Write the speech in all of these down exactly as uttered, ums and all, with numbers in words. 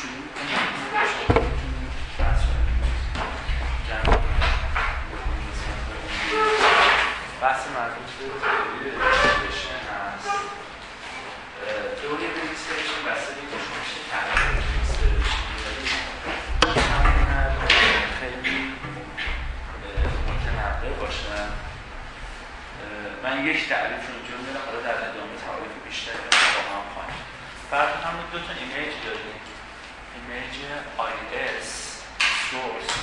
شروع می‌کنیم. بحث مربوط به تئوری رجیستریشن هست. تئوری رجیستریشن بستگی داشته باشه تعریف رجیستریشن خیلی متنوع باشه. من یک تعریف رو اینجا میدم، حالا در ادامه تعریف بیشتری رو با هم خواهیم. فرض کنید دو تا ایمیج داریم. ایمیج آی اس سورس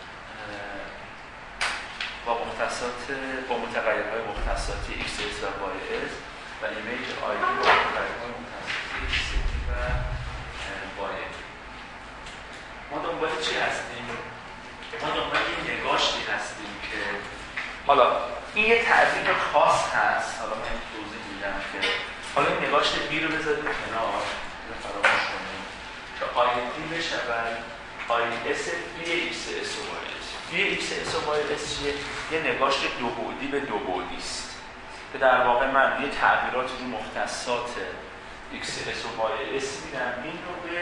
با مختصات با متغیرهای مختصاتی ایکس اس و وای اس و ایمیج آی دی با متغیرهای مختصاتی ایکس و وای. ما دنبال چی هستیم؟ ما دنبال یه نگاشتی هستیم که حالا این یه تعریف خاص هست. حالا من توضیح میدم که حالا این نگاشت بی رو بذاریم کنار، اینو فراموش کنیم که آی دی بشود آی اس بی ایکس اس و وای اس. بی ایکس اس و وای اس چیه؟ یه نگاشت دو بعدی به دو بعدی است که در واقع من یه تغییرات رو مختصات ایکس اس و وای اس میدم، این رو به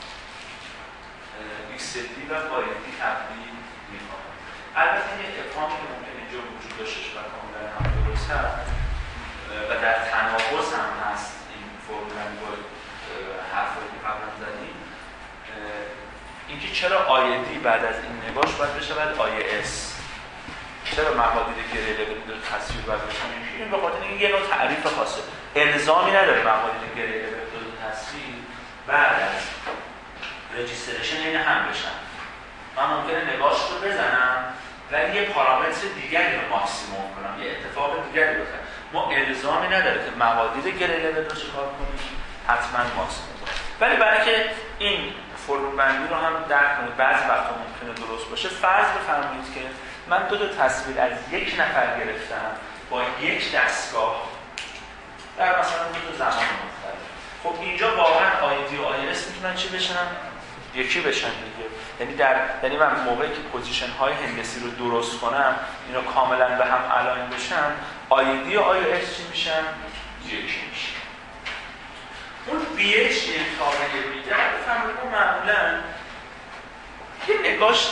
ایکس دی و وای دی تبدیل میکنم. البته یه افهامی که ممکن اینجا وجود داشته و کاملا هم درست هست و در تناقض هم هست این فرمول با حرفایی که قبلا زدیم، اینکه چرا آی دی بعد از این نگاش باید بشود آی اس؟ چرا مقادیر گره لول تصویر باید بشن؟ این به خاطر اینکه یه نوع تعریف خاصه، الزامی نداره مقادیر گره لول تصویر بعد از رجیستریشن این هم بشن. من ممکنه نگاش رو بزنم ولی یه پارامتر دیگری رو ماکسیموم کنم، یه اتفاق دیگری رو بزنم. ما الزامی نداره که مقادیر گره لول رو چیکار کنیم، حتما ماکسیموم کنیم. ولی برای که این فرمول بندی رو هم درک کنید، بعضی وقتا ممکنه درست باشه. فرض بفرمایید که من دو تا تصویر از یک نفر گرفتم با یک دستگاه در مثلا دو تا زمان مختلف. خب اینجا واقعا آی دی و آی اس میتونن چی بشن؟ یکی بشن دیگه. یعنی در یعنی من موقعی که پوزیشن های هندسی رو درست کنم، اینا کاملا به هم الاین بشن، آی دی و آی اس چی میشن؟ یکی میشن. اون بی اچ یک تابعه میده. بفرمایید ما معمولا یه نگاشت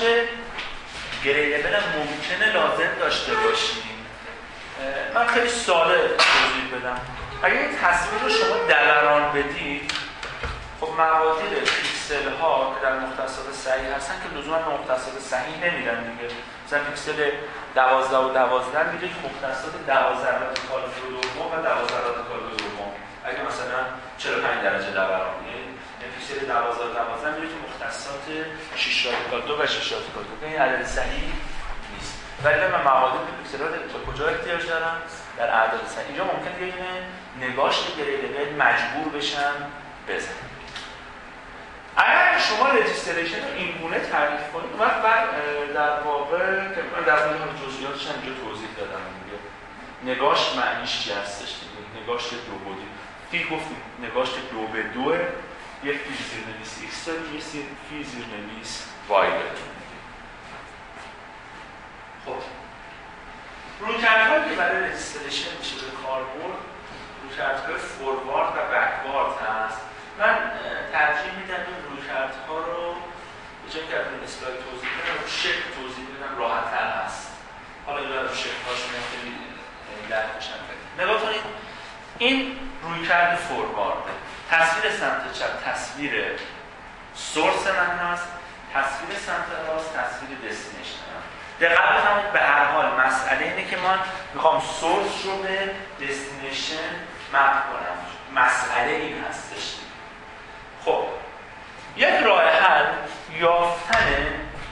گره لول ممکنه لازم داشته باشیم. من خیلی ساده توضیح بدم. اگر این تصویر رو شما دوران بدید، خب مقادیر پیکسل ها که در مختصات صحیح هستن که لزوما به مختصات صحیح نمیرن دیگه. مثلا پیکسل دوازده و دوازده میرید مختصات دوازده رادیکال دوم و دوازده رادیکال دوم. اگه مثلا چهل و پنج درجه دوران میاد، پیکسل دوازده و دوازده میرید مختصات شش رادیکال دو و شش رادیکال دو. این عدد صحیح نیست. ولی من مقادیر پیکسل‌ها به کجا احتیاج دارم؟ در اعداد صحیح. اینجا ممکنه یه نگاشت گره لول مجبور بشم بزنم. اگر شما رجیستریشن رو این گونه تعریف کنید، وقت بعد در واقع که من در مورد جزئیاتش هم اینجا توضیح دادم دیگه. نگاشت معنیش چی هستش دیگه؟ نگاشت دو بعدی. فی گفتیم نگاشت دو به دو، یه فی زیرنویس ایکس داریم، یه فی زیرنویس وای داریم. خب رویکردهایی که برای رجیستریشن میشه به کار برد، رویکردهای فوروارد و بکوارد هست. من ترجیح میدم این رویکردها رو به جای که این اسلاید توضیح بدم رو شکل توضیح بدم، راحت‌تر هست. حالا این رو شکل‌هاش خیلی درک بشن. نگاه کنید، این رویکرد فوروارد، تصویر سمت چپ تصویر سورس من هست، تصویر سمت راست تصویر دستینیشن هست. دقت بفرمایید، به هر حال مسئله اینه که من میخوام سورس رو به دستینیشن مپ کنم. مسئله این هستش. خب یک راه حل یافتن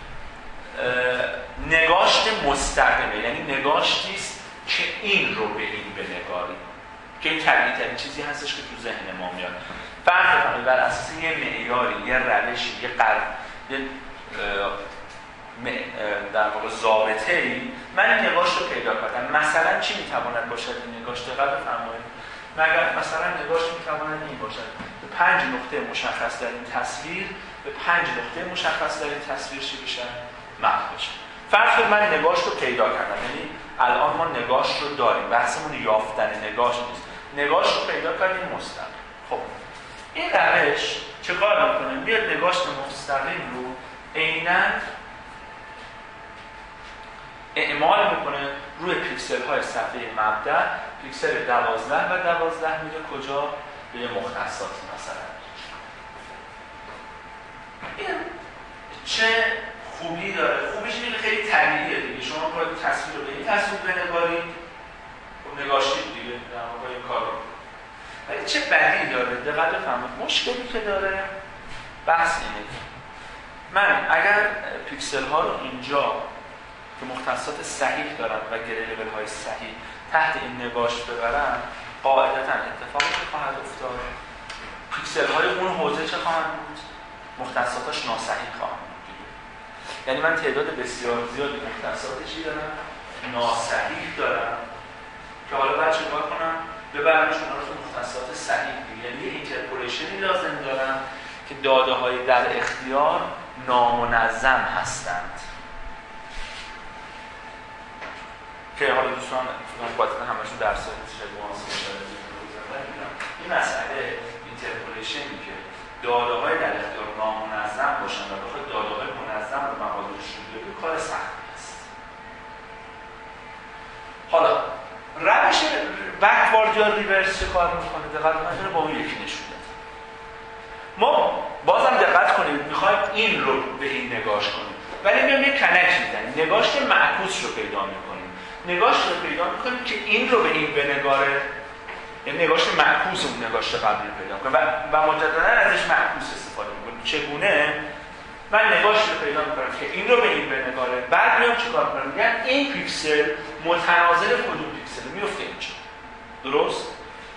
نگاشت مستقیمه، یعنی نگاشتی است که این رو به این بنگاریم، که این طبیعی ترین چیزی هستش که تو ذهن ما میاد. فرض کنید بر اساس یه معیاری، یه روشی، یه قرب، یه در واقع ضابطه‌ای من این نگاشت رو پیدا کردم. مثلا چی میتواند باشد این نگاشت؟ دقت بفرمایید. مگر مثلا نگاشت میتواند این باشد: به پنج نقطه مشخص در این تصویر، به پنج نقطه مشخص در این تصویر چی بشن؟ مپ بشن. فرض کنید من نگاشت رو پیدا کردم، یعنی الان ما نگاشت رو داریم، بحثمون یافتن نگاشت نیست، نگاشت رو پیدا کردیم مستقیم. خب این روش چه کار میکنه؟ میاد نگاشت مستقیم رو عیناً اعمال میکنه روی پیکسل های صفحه مبدأ. پیکسل دوازده و دوازده میره کجا؟ به یه مختصاتی مثلا. این چه خوبی داره؟ خوبیش اینه خیلی طبیعیه دیگه. شما باید تصویر رو به این تصویر بنگارید، خب نگاشتید دیگه در واقع این کار رو. ولی چه بدی داره؟ دقت بفرمایید. مشکلی که داره بحث اینه من اگر پیکسل ها رو اینجا که مختصات صحیح دارن و گره لول های صحیح تحت این نگاشت ببرم، قاعدتا اتفاقی که خواهد افتاد پیکسل های اون حوزه چه خواهند بود؟ مختصاتش ناصحیح خواهند بود. یعنی من تعداد بسیار زیادی مختصاتشی دارم ناصحیح دارم که حالا باید چه کار کنم؟ ببرمشون رو تو مختصات صحیح دیگه. یعنی یه اینترپولیشنی لازم دارم که داده های در اختیار نامنظم هستند. که حالا دوستان قاطعا همشون درس‌های شاید محاسبه دارن. این مسئله اینترپولیشنی که داده‌های در اختیار نامنظم باشن و بخواد داده‌های منظم رو مقادیرش رو بده کار سختی است. حالا روش بکوارد یا ریورس چه کار می‌کنه؟ دقت کنید با اون یکی نشون داد. ما بازم دقت کنید می‌خوایم این رو به این نگاش کنیم. ولی میام یه کنکت می‌زنیم. نگاشت معکوس رو پیدا می‌کنیم. نگاشت رو پیدا می‌کنیم که این رو به این بنگاره، یعنی نگاشت معکوس اون نگاشت قبلی رو پیدا می‌کنیم و, و مجددا ازش معکوس استفاده می‌کنیم. چگونه؟ من نگاشت رو پیدا می‌کنم که این رو به این بنگاره، بعد میام چیکار کنم؟ میگم این پیکسل متناظر کدوم پیکسل میفته اینجا. درست؟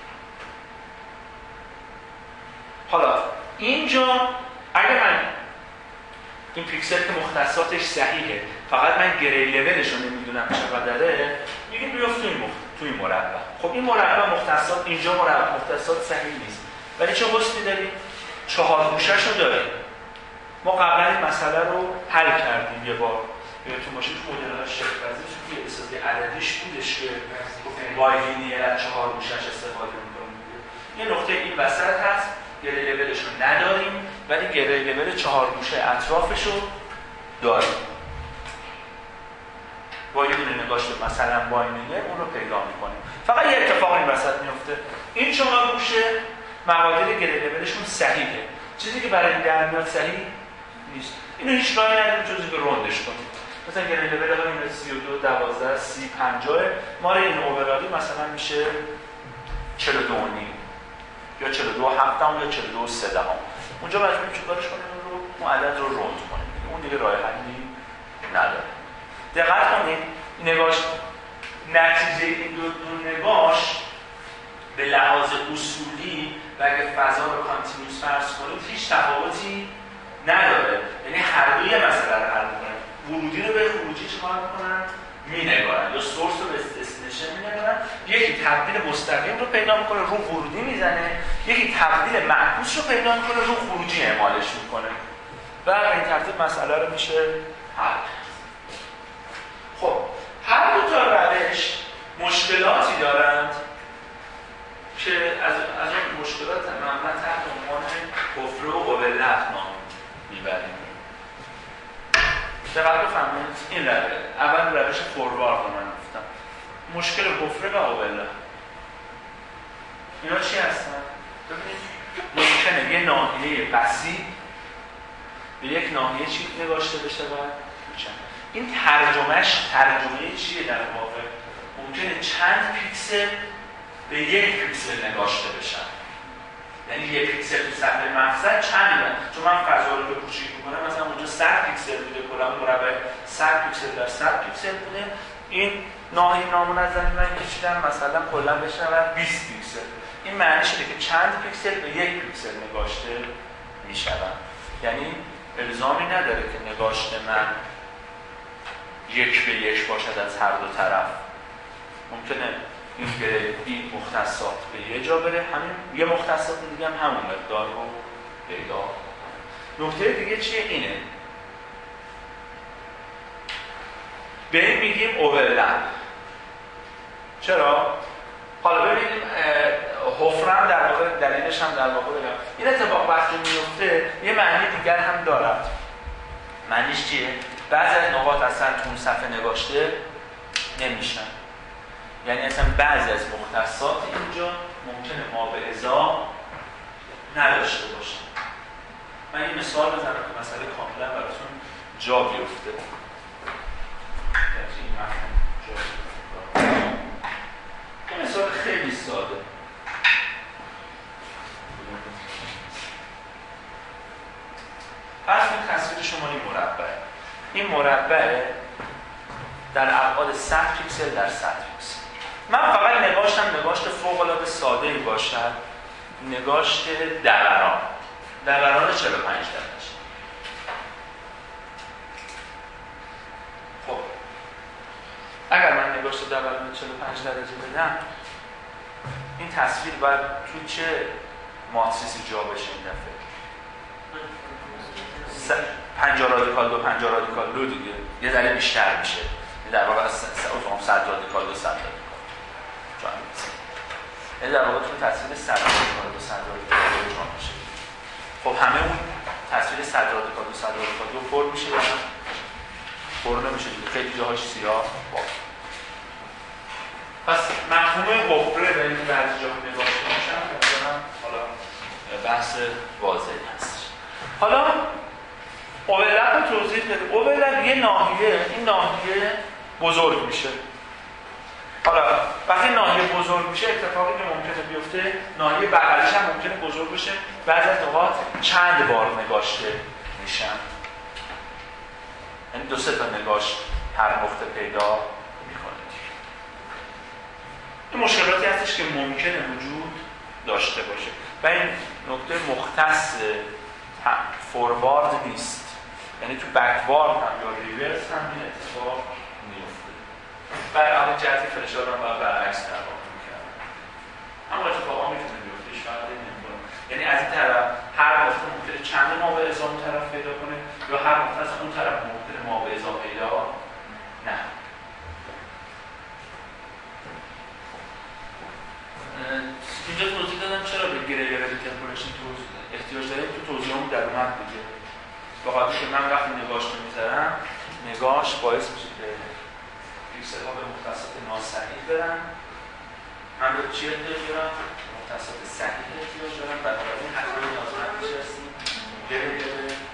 حالا اینجا اگه من این پیکسل که مختصاتش صحیحه فقط من گری لولش رو نمیدونم چقدره، میگیم بیفت توی مخت... توی مربع. خب این مربع مختصات اینجا مربع مختصات صحیح نیست، ولی چه حسنی داریم؟ چهار گوشه‌شو داریم. ما قبلا این مسئله رو حل کردیم یه بار. تو ماشین مدل‌های شکل پذیر توی احساسی عددیش بودش که گفتیم وای لینیر از چهار گوشه‌اش استفاده می‌کنیم. یه نقطه این وسط هست، گری لولش رو نداریم ولی گری لول چهار گوشه اطرافش رو داریم. با یه دونه نگاشت مثلا باینینر اون رو پیدا می‌کنیم. فقط یه اتفاق این وسط میفته. این چهار گوشه مقادیر گری لولشون صحیحه. چیزی که برای در میاد صحیح نیست. اینو هیچ راهی نداریم جز اینکه روندش کنیم. مثلا گری لول ها این سی و دو، دوازده، سی، پنجاه ما رو این اوورالی مثلا میشه چهل و دو و نیم یا چهل و دو و هفت دهم یا چهل و دو و سه دهم. اونجا مجبوریم چیکارش کنیم رو اون عدد رو روند کنیم. اون دیگه راه حلی نداره. دقت کنید نگاش نتیجه این دو, دو نگاش به لحاظ اصولی و اگه فضا رو کانتینیوس فرض کنید هیچ تفاوتی نداره. یعنی هر دوی مسئله رو حل می‌کنن. ورودی رو به خروجی چیکار می‌کنن؟ می‌نگارن یا سورس رو به دستینیشن می‌نگارن. یکی تبدیل مستقیم رو پیدا می‌کنه رو ورودی میزنه، یکی تبدیل معکوس رو پیدا می‌کنه رو خروجی اعمالش می‌کنه. و این ترتیب مسئله رو میشه حل. خب هر دو تا روش مشکلاتی دارند که از از اون مشکلات معمولا تحت عنوان کفر و قبلت نام میبریم. دقیق بفهمید این روش اول روش فوروارد رو من گفتم. مشکل کفر و قبلت اینا چی هستن؟ ببینید ممکنه یه ناحیه بسیط به یک ناحیه چی نگاشته بشه و این ترجمهش ترجمه چیه در واقع؟ ممکنه چند پیکسل به یک پیکسل نگاشته بشن. یعنی یک پیکسل تو صفحه مقصد چنده؟ چون من فضا رو به کوچیک میکنم مثلا اونجا صد پیکسل بوده، کلا مربع صد پیکسل در صد پیکسل بوده. این ناحیه نامنظمی من کشیدم مثلا کلا بشنون بیست پیکسل. این معنیش اینه که چند پیکسل به یک پیکسل نگاشته میشن. یعنی الزامی نداره که نگاشت من یک به یک باشد از هر دو طرف. ممکنه این که این مختصات به یه جا بره، همین یه مختصات دیگه هم همون مقدار رو پیدا. نکته دیگه چیه؟ اینه به این میگیم اوورلپ. چرا؟ حالا ببینیم حفرم در واقع دلیلش هم در واقع بگم این اتفاق وقتی میفته یه معنی دیگر هم دارد. معنیش چیه؟ بعضی از نقاط اصلا تو اون صفحه نگاشته نمیشن. یعنی اصلا بعضی از مختصات اینجا ممکنه ما به ازا نداشته باشن. من یه مثال بزنم که مسئله کاملا براتون جا بیفته. این مفهوم جا بیفته. یه مثال خیلی ساده. فرض کنید تصویر شما این مربع. این مربع در ابعاد صد پیکسل در صد پیکسل. من فقط نگاشتم نگاشت فوق العاده ساده ای باشد. نگاشت دوران. دوران چهل و پنج درجه. خب اگر من نگاشت دوران چهل و پنج درجه بدم این تصویر باید تو چه ماتریسی جا بشه این دفعه؟ پنجاه رادیکال دو پنجاه رادیکال دو دیگه یه ذره بیشتر میشه. در واقع از صد رادیکال دو صد رادیکال جا میشه. یعنی در واقع تو تصویر صد رادیکال دو صد رادیکال دو جا میشه. خب همه اون تصویر صد رادیکال دو صد رادیکال دو پر میشه یا نه؟ پر نمیشه دیگه. خیلی جاهاش سیاه با. پس مفهوم حفره به این بعضی جاها نگاه کنشم مثلا حالا بحث واضحی هستش. حالا اوورلپ رو توضیح بده. اوورلپ یه ناحیه، این ناحیه بزرگ میشه. حالا وقتی ناحیه بزرگ میشه اتفاقی که ممکنه بیفته ناحیه بغلش هم ممکنه بزرگ بشه. بعضی از نقاط چند بار نگاشته میشن. یعنی دو سه تا نگاش هر نقطه پیدا میکنه. این مشکلاتی هستش که ممکنه وجود داشته باشه و این نکته مختص فوروارد نیست. یعنی تو بکوارد هم یا ریورس هم این اتفاق میفته. بر علاوه جهت فشار هم باید برعکس در واقع می‌کردن. اما اتفاقا میتونه بیفته، هیچ فرقی نمی‌کنه. یعنی از این طرف هر نقطه ممکنه چند ما به ازا اون طرف پیدا کنه یا هر نقطه از اون طرف ممکنه ما به ازا پیدا نه. اینجا توضیح دادم چرا به گریگر اینترپولیشن احتیاج داریم. تو توضیحمون در اومد دیگه. به خاطر که من وقتی نگاش رو میذارم نگاش باعث میشه که پیکسل ها به مختصات ناصحیح برن. من به چی احتیاج دارم؟ مختصات صحیح احتیاج دارم. بنابراین حتما نیازمند میشستیم گریگر.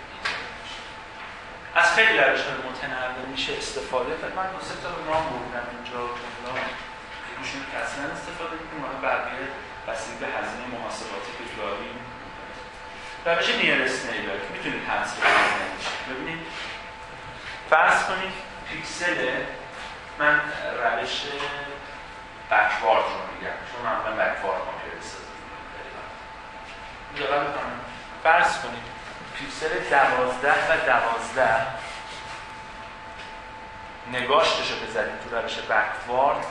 از خیلی روش‌های متنوع میشه استفاده کرد. من دو سه تا نام بردم اینجا میشون که اصلا استفاده کنیم و بقیه بسیاری به هزینه محاسباتی که داریم. روش نیرست نیبر که میتونید حدس بزنید. ببینید فرض کنید پیکسل من روش بکوارد رو میگم چون من من بکوارد ما پیاده سازی میکنم. فرض کنید پیکسل دوازده و دوازده نگاشتش رو بذارید تو روش بکوارد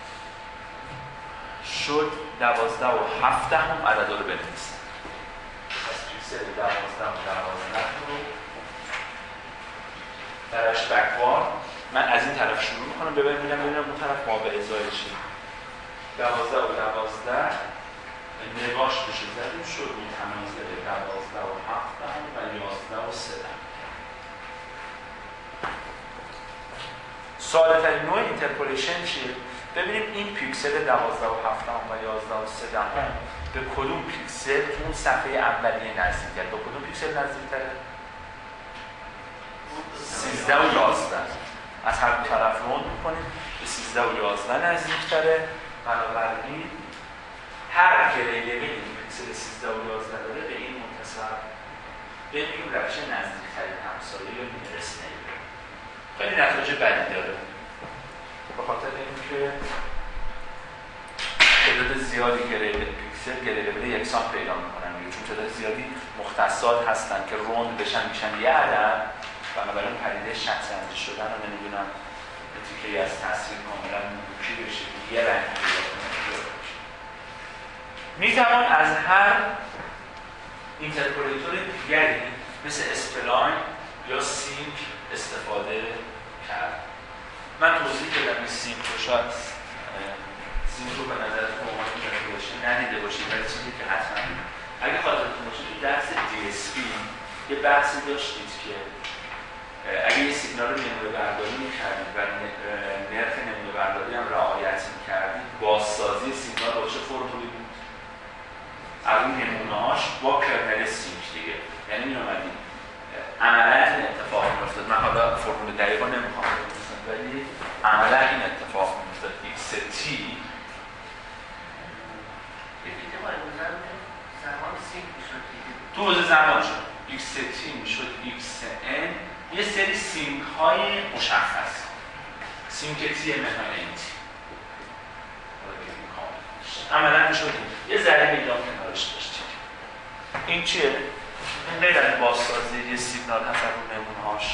شد دوازده و هفته هم عدد رو بنویسن. پس پیکسل دوازده و دوازده رو درش بکوارد من از این طرف شروع میکنم ببینم ببینم ببینم اون طرف ما به ازای چی. دوازده و دوازده نگاش بشه زدیم شد این تمایزه دوازده و هفته هم و یازده و سه. ساده ترین نوع اینترپولیشن چیه؟ ببینیم این پیکسل دوازده و هفته و یازده و سه دهم به کدوم پیکسل تو اون صفحه اولیه نزدیک کرد. به کدوم پیکسل نزدیک تره؟ سیزده و یازده. از هر دو طرف روند میکنیم به سیزده و یازده نزدیک تره. بنابراین هر گریگری این پیکسل سیزده و یازده داره به این منتصف به این روش نزدیک ترین همسایه یا نیرست نیبر. خیلی نتایج بدی داره. به خاطر اینکه تعداد زیادی گریبل پیکسل گریبل یکسان پیدا میکنن چون تعداد زیادی مختصات هستن که روند بشن میشن یه عدد. بنابراین پدیده شطرنجی شدن رو نمیدونم تیکه‌ای از تصویر کاملا موکی بشه یه رنگ پیدا کنه. میتوان از هر اینترپولیتور دیگری مثل اسپلاین یا سینک استفاده کرد. من توضیح بدم این سینک رو شاید سینک رو به نظرتون به عنوان اینترپولشن ندیده باشید، ولی چیزی که حتما اگه خاطرتون باشه تو درس دی اس پی یه بحثی داشتید که اگه یه سیگنال رو نمونه برداری می‌کردید و نرخ نمونه برداری هم رعایت می‌کردید، بازسازی سیگنال با چه فرمولی بود؟ از اون نمونه‌هاش با کرنل سینک دیگه، یعنی می‌اومدید عملاً این اتفاق می‌افتاد. من حالا فرمول دقیقا نمی‌خوام بگم، ولی عملاً این اتفاق می‌افتاد. ایکس تی تو حوزه زمان شد ایکس تی میشد ایکس ان، یه سری سینک های مشخص، سینک تی مکانیتی عملا میشد یه ذره میدان کنارش داشتیم. این چیه؟ این غیر از بازسازی یه سیگنال هست رو نمونهاش،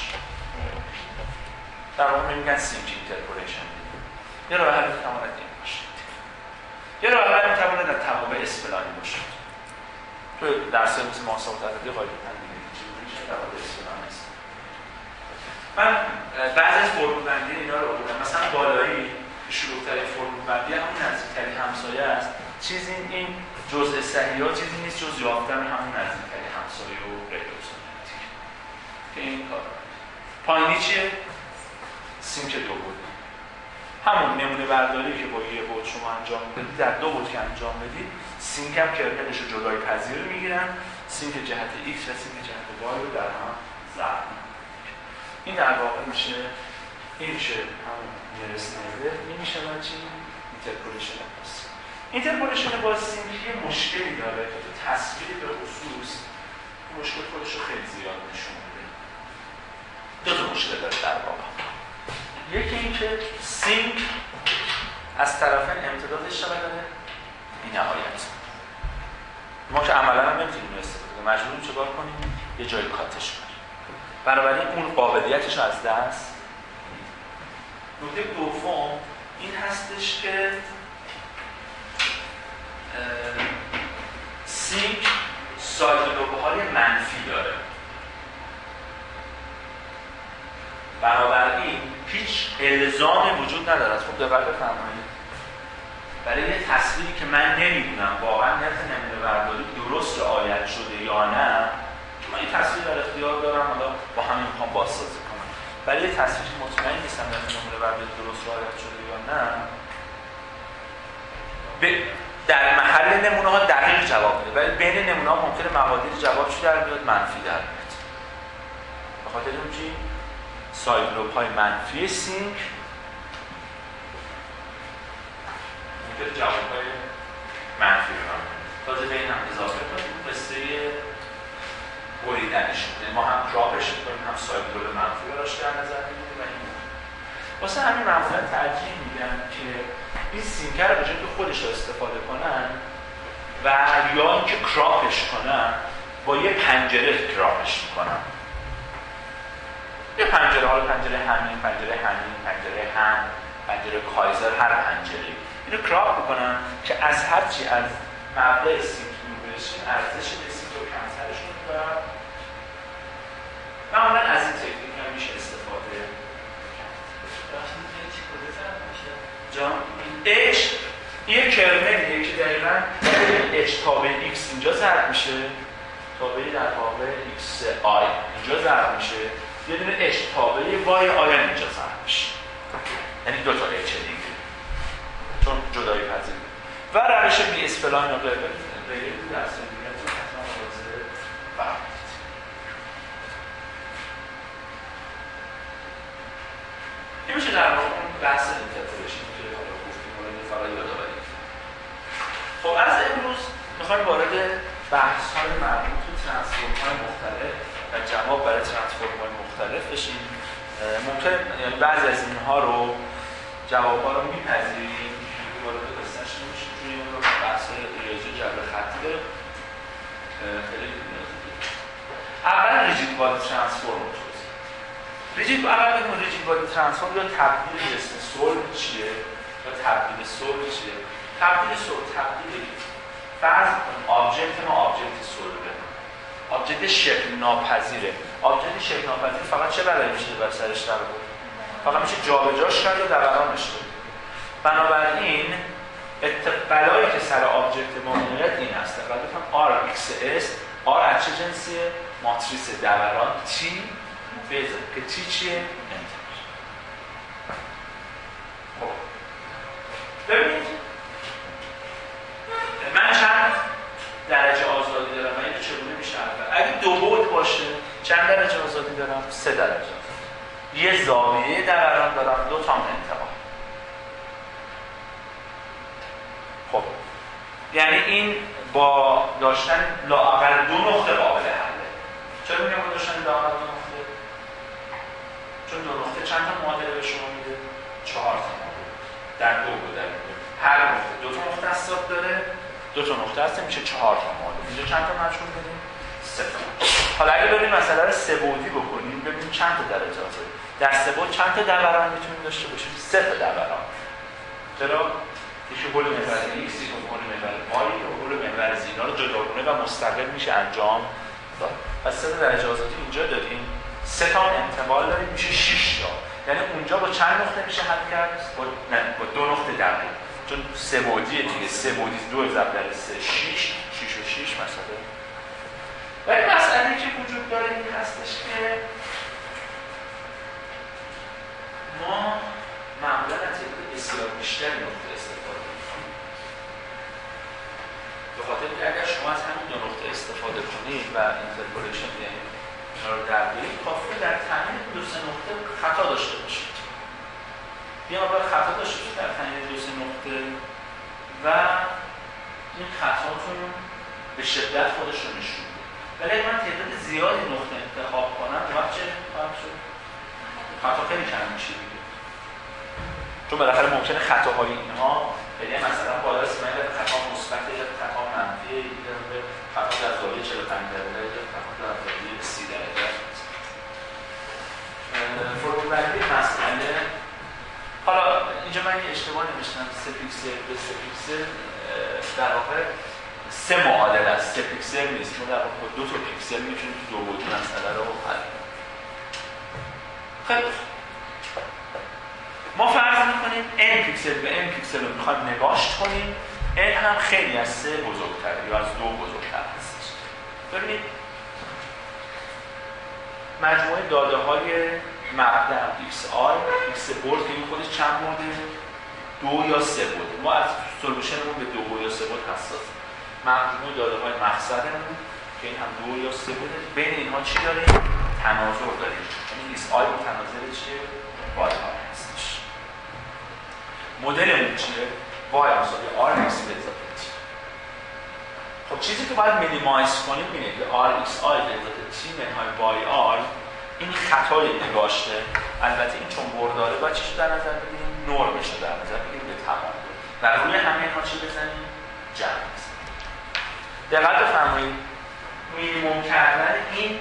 در واقع میگن سینک اینترپولیشن. یه راه حل میتواند این باشید، یه راه حل میتواند در توابع اسپلانی باشد. تو درس‌های مثل محاسبات عددی غالباً می‌بینید که توابع اسپلانی است. من بعضی از فرمول‌بندی اینا رو آوردم. مثلا بالایی شروع‌ترین فرمول‌بندی همون نزدیکترین همسایه است. چیزی این جزء صحیح‌ها چیزی نیست جز یافتن همون نزدیکترین همسایه و غیر ابسولوتیک که این کار. پایینی چیه؟ سینک دو بعدی. همون نمونه برداری که با یه بعد شما انجام بدید، در دو بعد که انجام بدید، سینک هم کرنلش رو جدای پذیر میگیرن، سینک جهت x و سینک جهت y رو در هم ضرب. این در واقع میشه، این میشه همون نیرست نیبر، این میشه من چی؟ اینترپولیشن باز. اینترپولیشن باز سینک یه مشکلی داره که تو تصویر به خصوص مشکل خودش رو خیلی زیاد نشون میده. دو تا مشکل داره در واقع. یکی این که سینک از طرفین امتدادش چقدر داره؟ بی نهایت. ما که عملا هم نمیتونیم اینو استفاده کنیم، مجبوریم چیکار کنیم؟ یه جایی کاتش کنیم. بنابراین اون قابلیتش از دست میدیم. نکته دوم این هستش که سینک ساید لوب‌های منفی داره. بنابراین هیچ الزامی وجود نداره. خوب دقت بفرمایید. برای یه تصویری که من نمیدونم واقعا نرخ نمونه برداری درست رعایت شده یا نه، که من این تصویر در اختیار دارم، حالا با همین میخوام بازسازی کنم. برای یه تصویری که مطمئن نیستم نرخ نمونه برداری درست رعایت شده یا نه، به در محل نمونه ها دقیق جواب میده، ولی بین نمونه ها ممکنه مقادیر جوابش در بیاد منفی در بیاد. به خاطر اون چی؟ ساید لوب های منفی سینک ممکنه جواب های منفی رو هم تازه به این هم اضافه کنیم قصه بریدنش میده. ما هم کراپش میکنیم، هم ساید لوب منفی رو راش در نظر میگیریم و این واسه همین معمولا ترجیح میدن که این سینکر رو به جای که خودش رو استفاده کنن و یا اینکه کراپش کنن، با یه پنجره کراپش میکنن. یه پنجره، حالا پنجره همین، پنجره همین، پنجره هم، پنجره کایزر، هر پنجره اینو کراپ میکنن که از هرچی از مبدأ سینک میبرشین ارزش سینک رو کمترشون و معمولا از این تکنیک هم میشه استفاده جان. H یه کرنلیه که دقیقاً H تابع X اینجا ضرب میشه، تابع در واقع X I اینجا ضرب میشه، یه دونه H تابع Y آیان اینجا ضرب میشه، یعنی دو تا H دیگه چون جدایی پذیر و روش بی اسپلاین و غیره غیره در سنگیت حتما ملاحظه فرمایید. این میشه در واقع بحث اینترپولیشن که حالا گفتیم ولی فقط یادآوری. خب از امروز میخوایم وارد بحث‌های مربوط به ترانسفورم‌های مختلف و جواب برای ترانسفورم‌های مختلف بشیم. ممکن یعنی بعضی از اینها رو جواب‌ها رو میپذیریم که وارد قصه‌اش نمیشیم، چون این رو بحث‌های ریاضی جبر خطی داره خیلی نیازی داره. اول ریجید بادی ترانسفورم رو توضیح. ریجید اول بگیم ریجید بادی ترانسفورم یا تبدیل اسم سولو چیه یا تبدیل سولو چیه؟ تبدیل سولو تبدیل فرض کنیم آبجکت ما آبجکت سولوه، آبجکت شکل ناپذیره. آبجکت شکل ناپذیر فقط چه بلایی میشه بر سرش در بود؟ فقط میشه جابجاش کرد و دورانش کرد. بنابراین بلایی که سر آبجکت ما میاد این هست. دقیقا بکنم آر ایکس اس، آر از چه جنسیه؟ ماتریس دوران تی بیزه که تی چیه؟ انتر. خب ببینید من چند درجه آزادی دارم و این چگونه میشه حل؟ اگه دو بعد باشه چند درجه آزادی دارم؟ سه درجه آزادی. یه زاویه دوران دارم، دو تا انتقال. خب یعنی این با داشتن لااقل دو نقطه قابل حله. چرا میگم با داشتن لااقل دو نقطه؟ چون دو نقطه چند تا معادله به شما میده؟ چهار تا معادله. در دو بود، در دو. هر نقطه دو تا نقطه اصطاب داره، دو تا نقطه هست میشه چهار تا معادله. اینجا چند تا مجموع بدیم؟ سه تا. حالا اگه بریم مسئله رو سه بعدی بکنیم ببینیم چند تا درجه آزادی. در سه بعد چند تا دوران میتونیم داشته باشیم؟ سه تا دوران. چرا؟ یکی حول محور x، یکی حول محور y، یکی حول محور z. اینا رو جداگانه و مستقل میشه انجام داد. پس سه تا درجه آزادی اینجا داریم. سه تا انتقال داریم میشه شش تا. یعنی اونجا با چند نقطه میشه حل کرد؟ با نه با دو نقطه دقیق. چون سه بعدیه دیگه. سه بعدی دو ضرب در سه شش، شش و شش مسئله. ولی مسئله‌ای که وجود داره این هستش که ما معمولا از تعداد بسیار بیشتری نقطه استفاده می‌کنیم. به خاطر که اگر شما از همین دو نقطه استفاده کنید و اینترپولیشن یعنی اینا رو در بیارید کافیه در تعیین دو سه نقطه خطا داشته باشید. یه مقدار خطا داشته باشید در تعیین دو سه نقطه و این خطاتون به شدت خودش رو نشون میده. ولی اگه من تعداد زیادی نقطه انتخاب کنم وقت چه خواهد شد؟ خطا خیلی کم میشه دیگه. چون بالاخره ممکنه خطاهای اینها یعنی مثلا بالا اسماعیل خطا مثبت یا خطا منفی یا خطا در زاویه چهل و پنج درجه یا خطا در زاویه سی درجه. فرمول بندی مسئله حالا اینجا من یه اشتباه نوشتم سه پیکسل به سه پیکسل در واقع سه معادله است. سه پیکسل نیست. ما در واقع دو تا پیکسل میتونیم تو دو بعدی مسئله رو حل کنیم. خیلی ما فرض میکنیم n پیکسل به n پیکسل رو میخوایم نگاشت کنیم. n هم خیلی از سه بزرگتره یا از دو بزرگتر هستش. ببینید مجموعه داده های مبدأ xi x برد که این خودش چند برده؟ دو یا سه برده. ما از سولوشنمون به دو یا سه برد حساسیم. مجموعه داده های مقصدمون که این هم دو یا سه برده. بین اینها چی داریم؟ تناظر داریم. یعنی xi متناظر چیه؟ y هستش. مدلمون چیه؟ y مساوی rx به اضافه t. خب چیزی که باید مینیمایز کنیم اینه که rxi به اضافه t منهای yr این خطای نگاشته. البته این چون برداره باید چیش در نظر بگیریم؟ نرمش رو در نظر بگیریم به تمام و روی همه اینها چی بزنیم؟ جمع بزنیم. دقت بفرمایید مینیموم کردن این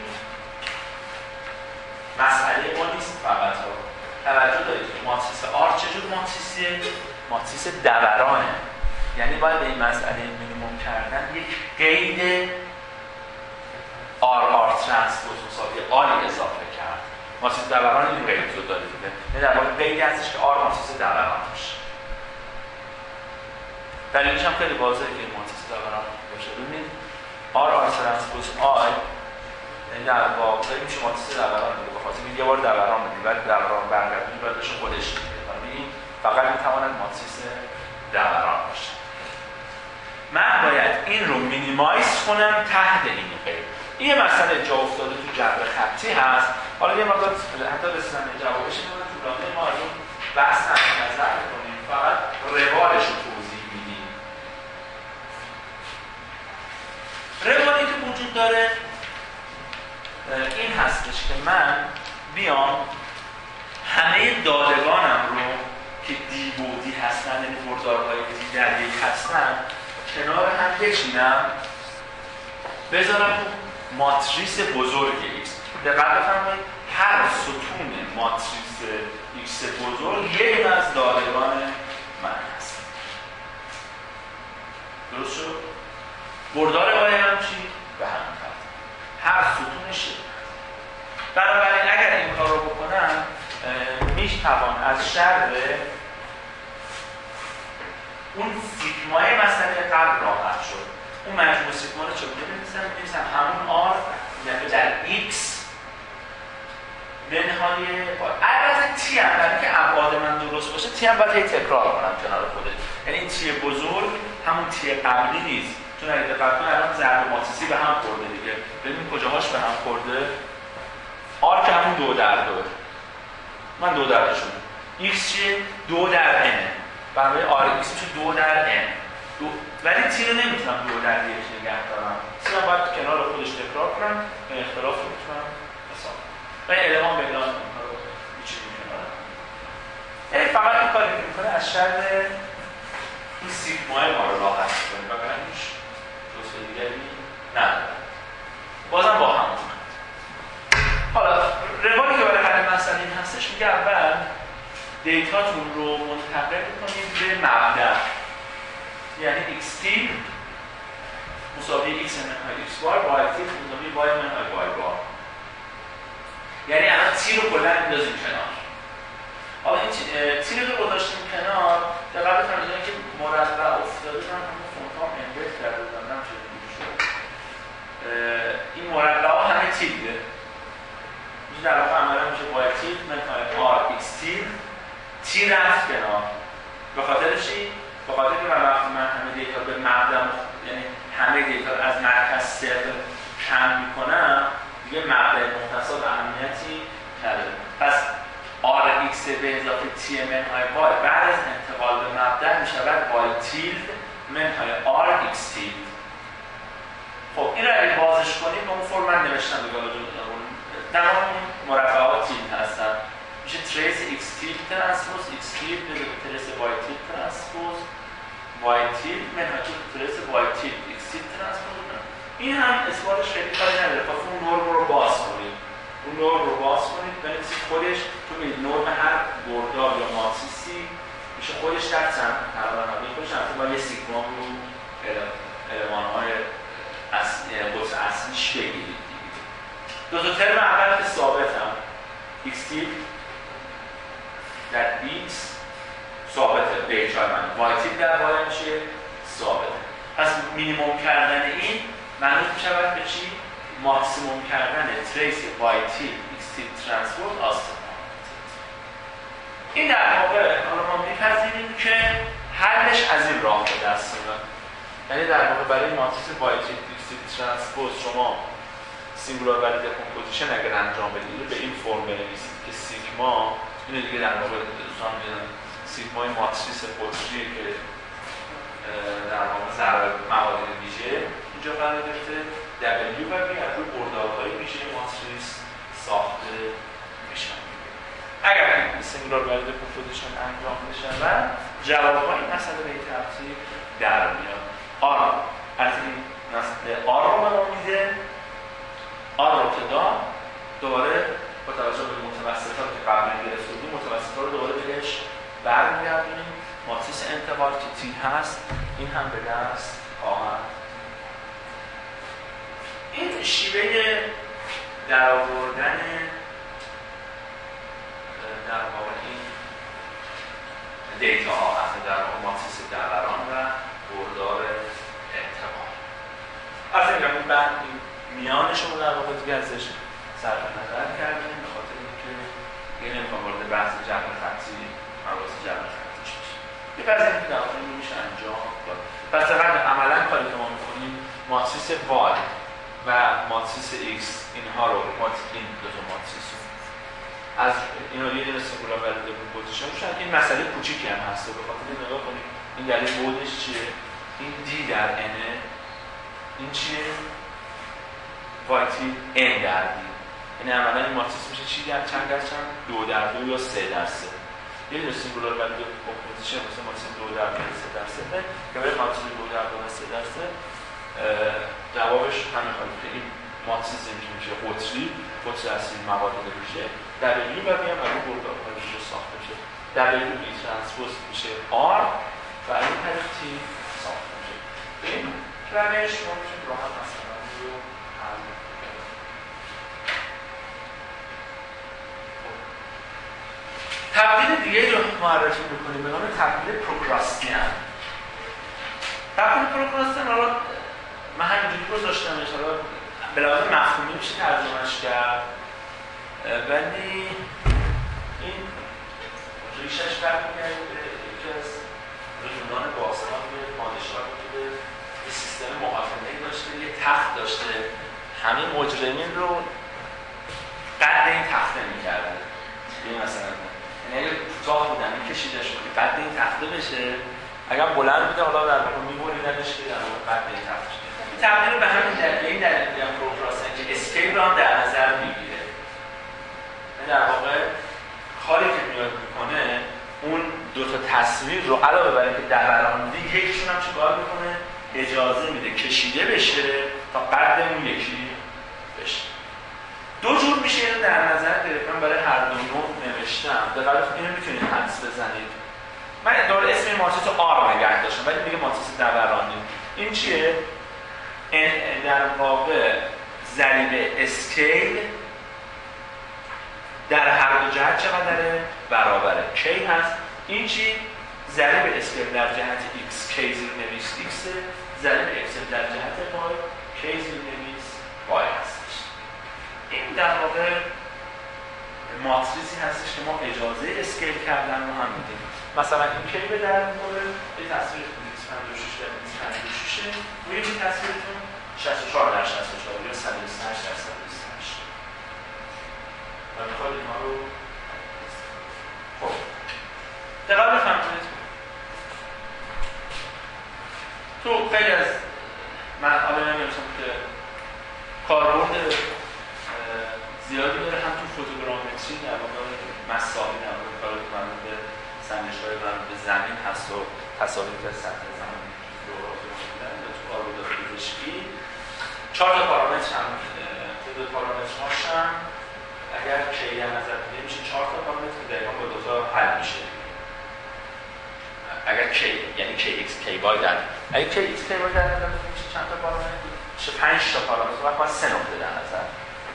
مسئله ما نیست فقط ها. توجه دارید که ماتریس R چجور ماتریسیه؟ ماتریس دورانه. یعنی باید به این مسئله مینیموم کردن یک قید آر آر ترانسپوز مساوی آری اضافه کرد. ماتریس دوران این قید رو داره دیگه. یعنی در واقع قیدی هستش که آر ماتریس دوران باشه. دلیلش هم خیلی واضحه که ماتریس دوران باشه. ببینید آر آر ترانسپوز آی یعنی در واقع میشه ماتریس دوران دیگه. بخاطر اینکه یه بار دوران بدیم بعد دوران برگردونیم باید بشه خودش دیگه. یعنی فقط میتواند ماتریس دوران باشه. من باید این رو مینیمایز کنم تحت این قید. این یه مسئله جا افتاده تو جبر خطی هست. حالا یه مقدار حتی رسیدن به جوابش این رو طولانه ما رو بحث نظر می‌کنیم. فقط روالش رو توضیح میدیم. روالی که وجود داره این هستش که من بیام همه دادگانم رو که دی بعدی هستن یعنی بردارهای دی در یک هستن کنار هم بچینم بذارم ماتریس بزرگ x. دقت بفرمایید هر ستون ماتریس x بزرگ یک از دادگان من هست. درست شد؟ بردار y هم چی؟ به همین ترتیب. هر ستونش یک. بنابراین اگر این کار رو بکنم میتوان از شر اون سیگمای مسئله قبل راحت شد. اون مجموع سیگما رو چگونه بنویسم؟ بنویسم همون آر یعنی در ایکس منهای البته تی هم برای که ابعاد من درست باشه تی هم باید هی تکرار کنم کنار خودش. یعنی این تی بزرگ همون تی قبلی نیست، چون اگه دقت کنید الان ضرب ماتریسی به هم خورده دیگه. ببین کجاهاش به هم خورده. آر که همون دو در دوه، من دو در شون ایکس چیه؟ دو در ان، برای آر ایکس میشه دو در ان دو... ولی تی رو نمیتونم دو در یک نگه دارم، تی هم باید کنار خودش تکرار کنم به اختلاف رو میتونم حساب و این المان به اعلان رو میچینیم کنار. یعنی فقط این کاری که میکنه از شر این سیگمای ما رو راحت کنیم و برای هیچ جزء دیگری نداره. بازم با هم حالا روانی که برای حل مسئله این هستش میگه اول دیتاتون رو منتقل کنید به مبدأ، یعنی xt مساوی x منهای x بار y t مساوی y منهای y بار. یعنی الان t رو کلا میندازیم کنار. حالا این تی رو گذاشتیم کنار، دقت کنید که مربع افتاده، من همون فونتام امبد کرده بودم نمیشه شد. این مربع ها همه تی دیگه. میشه در واقع عملا میشه y t منهای r x t تی رفت کنار. به خاطر چی؟ به خاطر که من وقتی من همه دیتا به مبدأ یعنی همه دیتا رو از مرکز صفر کم میکنم دیگه مبدأ مختصر و اهمیتی نداره. پس آر ایکس به اضافه تی منهای y بعد از انتقال به مبدأ میشود y تیلد منهای آر ایکس تیلد. خب این رو اگه بازش کنیم با اون فرم من نوشتم دیگه تمام مربعات تیلد هستن، میشه تریس x تیلد ترانسپوز x تیلد به تریس y تیلد ترانسپوز y تیلد منهای تریس y تیلد x تیلد ترانسپوز. این هم اثباتش خیلی کاری نداره، پس اون نرم رو باز کنید، اون نرم رو باز کنید بنویسید خودش تو میدید نرم هر بردار یا ماتریسی میشه خودش در چند پرامتر خودش هم باید یه سیگما رو المان‌های اصلی قطع اصلیش بگیرید. دو تا ترم اول که ثابت هم x تیلد در x ثابته به اجرای من، y تیلد در y میشه ثابته. پس مینیموم کردن این معنی میشود به چی؟ ماکسیموم کردن تریس y تیلد x تیلد ترانسپوز آستان. این در واقع حالا ما میپذیریم که حلش از این راه به دست میاد. یعنی در واقع برای ماتریس y تیلد x تیلد ترانسپوز شما سینگولار ولیو دکومپوزیشن اگر انجام بدید به این فرم بنویسید که سیگما اینو دیگه در واقع دوستان میدونن سیگمای ماتریس قطری که در واقع ضرب موارد ویژه اینجا قرار گرفته W و B از روی بردارهای ویژه ماتریس ساخته میشن. اگر این سینگولار ولیو دکومپوزیشن انجام بشه و جواب‌ها این مسئله به این ترتیب در میاد. آر از این مسئله آر رو به ما میده، آر رو که داد دوباره با توجه به متوسطات که قبلا گرفته بودیم متوسطات رو دوباره بهش برمیگردونیم. ماتریس انتقال که تی هست این هم به دست خواهد. این شیوه در آوردن در واقع این دیتا ها هست، در واقع ماتریس دوران و بردار انتقال. از این این بند میانش رو در واقع دیگه ازش صرف نظر کردیم به خاطر اینکه دیگه نمیخوام وارد بحث جبر خطی مباحث جبر خطیش بشه. یه بعضی اینکه در واقع رو میشه انجام داد. پس فقط عملا کاری که ما میکنیم ماتریس y و ماتریس x اینها رو این دو تا ماتریس از اینا یه دونه سینگولار ولیو دکومپوزیشن میشه. این مسئله کوچیکی هم هست به خاطر این نگاه کنید این دلیل بودش چیه؟ این d در n، این چیه؟ y t n در d. یعنی عملا این ماتریس میشه چی در چند در چند؟ دو در دو یا سه در سه. یه دونه سینگولار ولیو دکومپوزیشن مثل ماتریس دو در دو سه در سه که برای ماتریس دو در دو سه در سه جوابش همین خواهد که این ماتریس میشه قطری قطر اصلی موارد ویژه W و B هم برای بردارهای ویژه ساخته میشه. W B ترانسپوز میشه R و این طریق T ساخته میشه. این روش ما میشه راحت مثلا رو حل کنیم. تبدیل دیگه رو معرفی میکنیم به نام تبدیل پروکراستین. قبل پروکراستین حالا من همینجوری گذاشتمش، حالا به لحاظ مفهومی میشه ترجمهش کرد، ولی این ریشش برمیگرده به یکی از یونان باستان به پادشاه که یه سیستم محاکمه‌ای داشته، یه تخت داشته، همه مجرمین رو قد این تخته می‌کرده. این مثلا یعنی اگه کوتاه بودن می‌کشیده شد که قد این تخته بشه، اگر بلند بوده حالا در واقع می‌بریدنش که در واقع قد این تخته بشه. این تبدیل به همین دلیل این دلیل میگم پروکراستین که اسکیل رو هم در نظر می‌گیره. در واقع کاری که میاد میکنه اون دو تا تصویر رو علاوه بر اینکه دورانده یکیشون هم چیکار میکنه؟ اجازه میده کشیده بشه تا قد اون یکی بشه. دو جور میشه اینو در نظر گرفتم برای هر دو نوع نوشتم. به قدر اینو میتونید حدس بزنید. من دور اسم ماتریس آر نگه داشتم ولی میگه ماتریس دورانی. این چیه؟ این در واقع ضریب اسکیل در هر دو جهت چقدره؟ برابره. کی هست؟ این چی؟ ضریب اسکیل در جهت x k زیر نویس x ضریب x در جهت y k زیر نویس y هستش. این در واقع ماتریسی هستش که ما اجازه اسکیل کردن رو هم میدیم. مثلا این کی به در می‌خوره؟ یه تصویر پنجاه و شش در پنجاه و شش روی این تصویرتون شصت و چهار در شصت و چهار یا صد و بیست و هشت در صد و بیست و هشت. و میخواد اینها رو خب دقیق بفهمید. تو خیلی از من حالا نمی‌دونم که کاربرد زیادی داره هم تو فوتوگرامتری در واقع مسائل در واقع کار مربوط به سنجش‌های مربوط به زمین هست و تصاویر از سطح زمین جغرافی می‌دن یا تو کاربرد پزشکی چهار تا پارامتر هم تعداد پارامترهاش هم اگر کی در نظر بگیریم میشه چهار تا پارامتر که دقیقاً با دو تا حل میشه. اگر کی یعنی کی x کی y در اگر کی x کی y در نظر بگیریم میشه چند تا پارامتر؟ میشه پنج تا پارامتر و باید سه نقطه در نظر.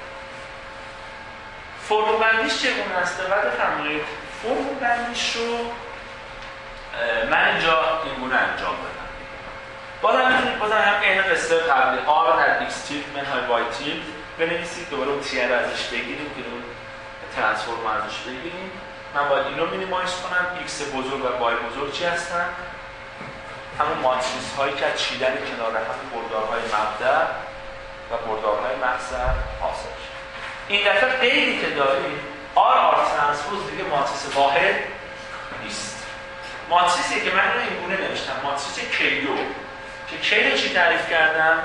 فرم بندیش چگونه است؟ بعد بفرمایید فرم بندیش رو من اینجا اینگونه انجام بدم. بازم میتونید بازم هم این قصه قبلی r در x تیلد منهای y تیلد بنویسید، دوباره اون تیه رو ازش بگیریم که اون ترانسفورم رو ازش بگیریم. من باید این رو مینیمایز کنم. x بزرگ و y بزرگ چی هستن؟ همون ماتریس هایی که از چیدن کنار هم بردارهای مبدأ و بردارهای مخزن حاصل شد. این دفعه قیدی که داریم R R ترانسپوز دیگه ماتریس واحد نیست. ماتریسی که من رو این گونه نوشتم ماتریس کی دو که کی رو چی تعریف کردم؟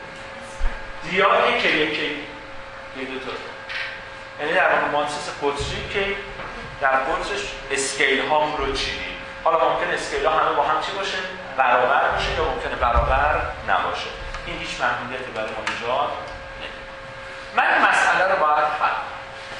دیای کی کی کی دو تا یعنی در واقع ماتریس قطری که در قطرش اسکیل هام رو چیدیم. حالا ممکن اسکیل ها همه با هم چی باشه؟ برابر باشه یا ممکنه برابر نباشه. این هیچ محدودیتی برای ما ایجاد نمی‌کنه. من این مسئله رو باید حل کنم.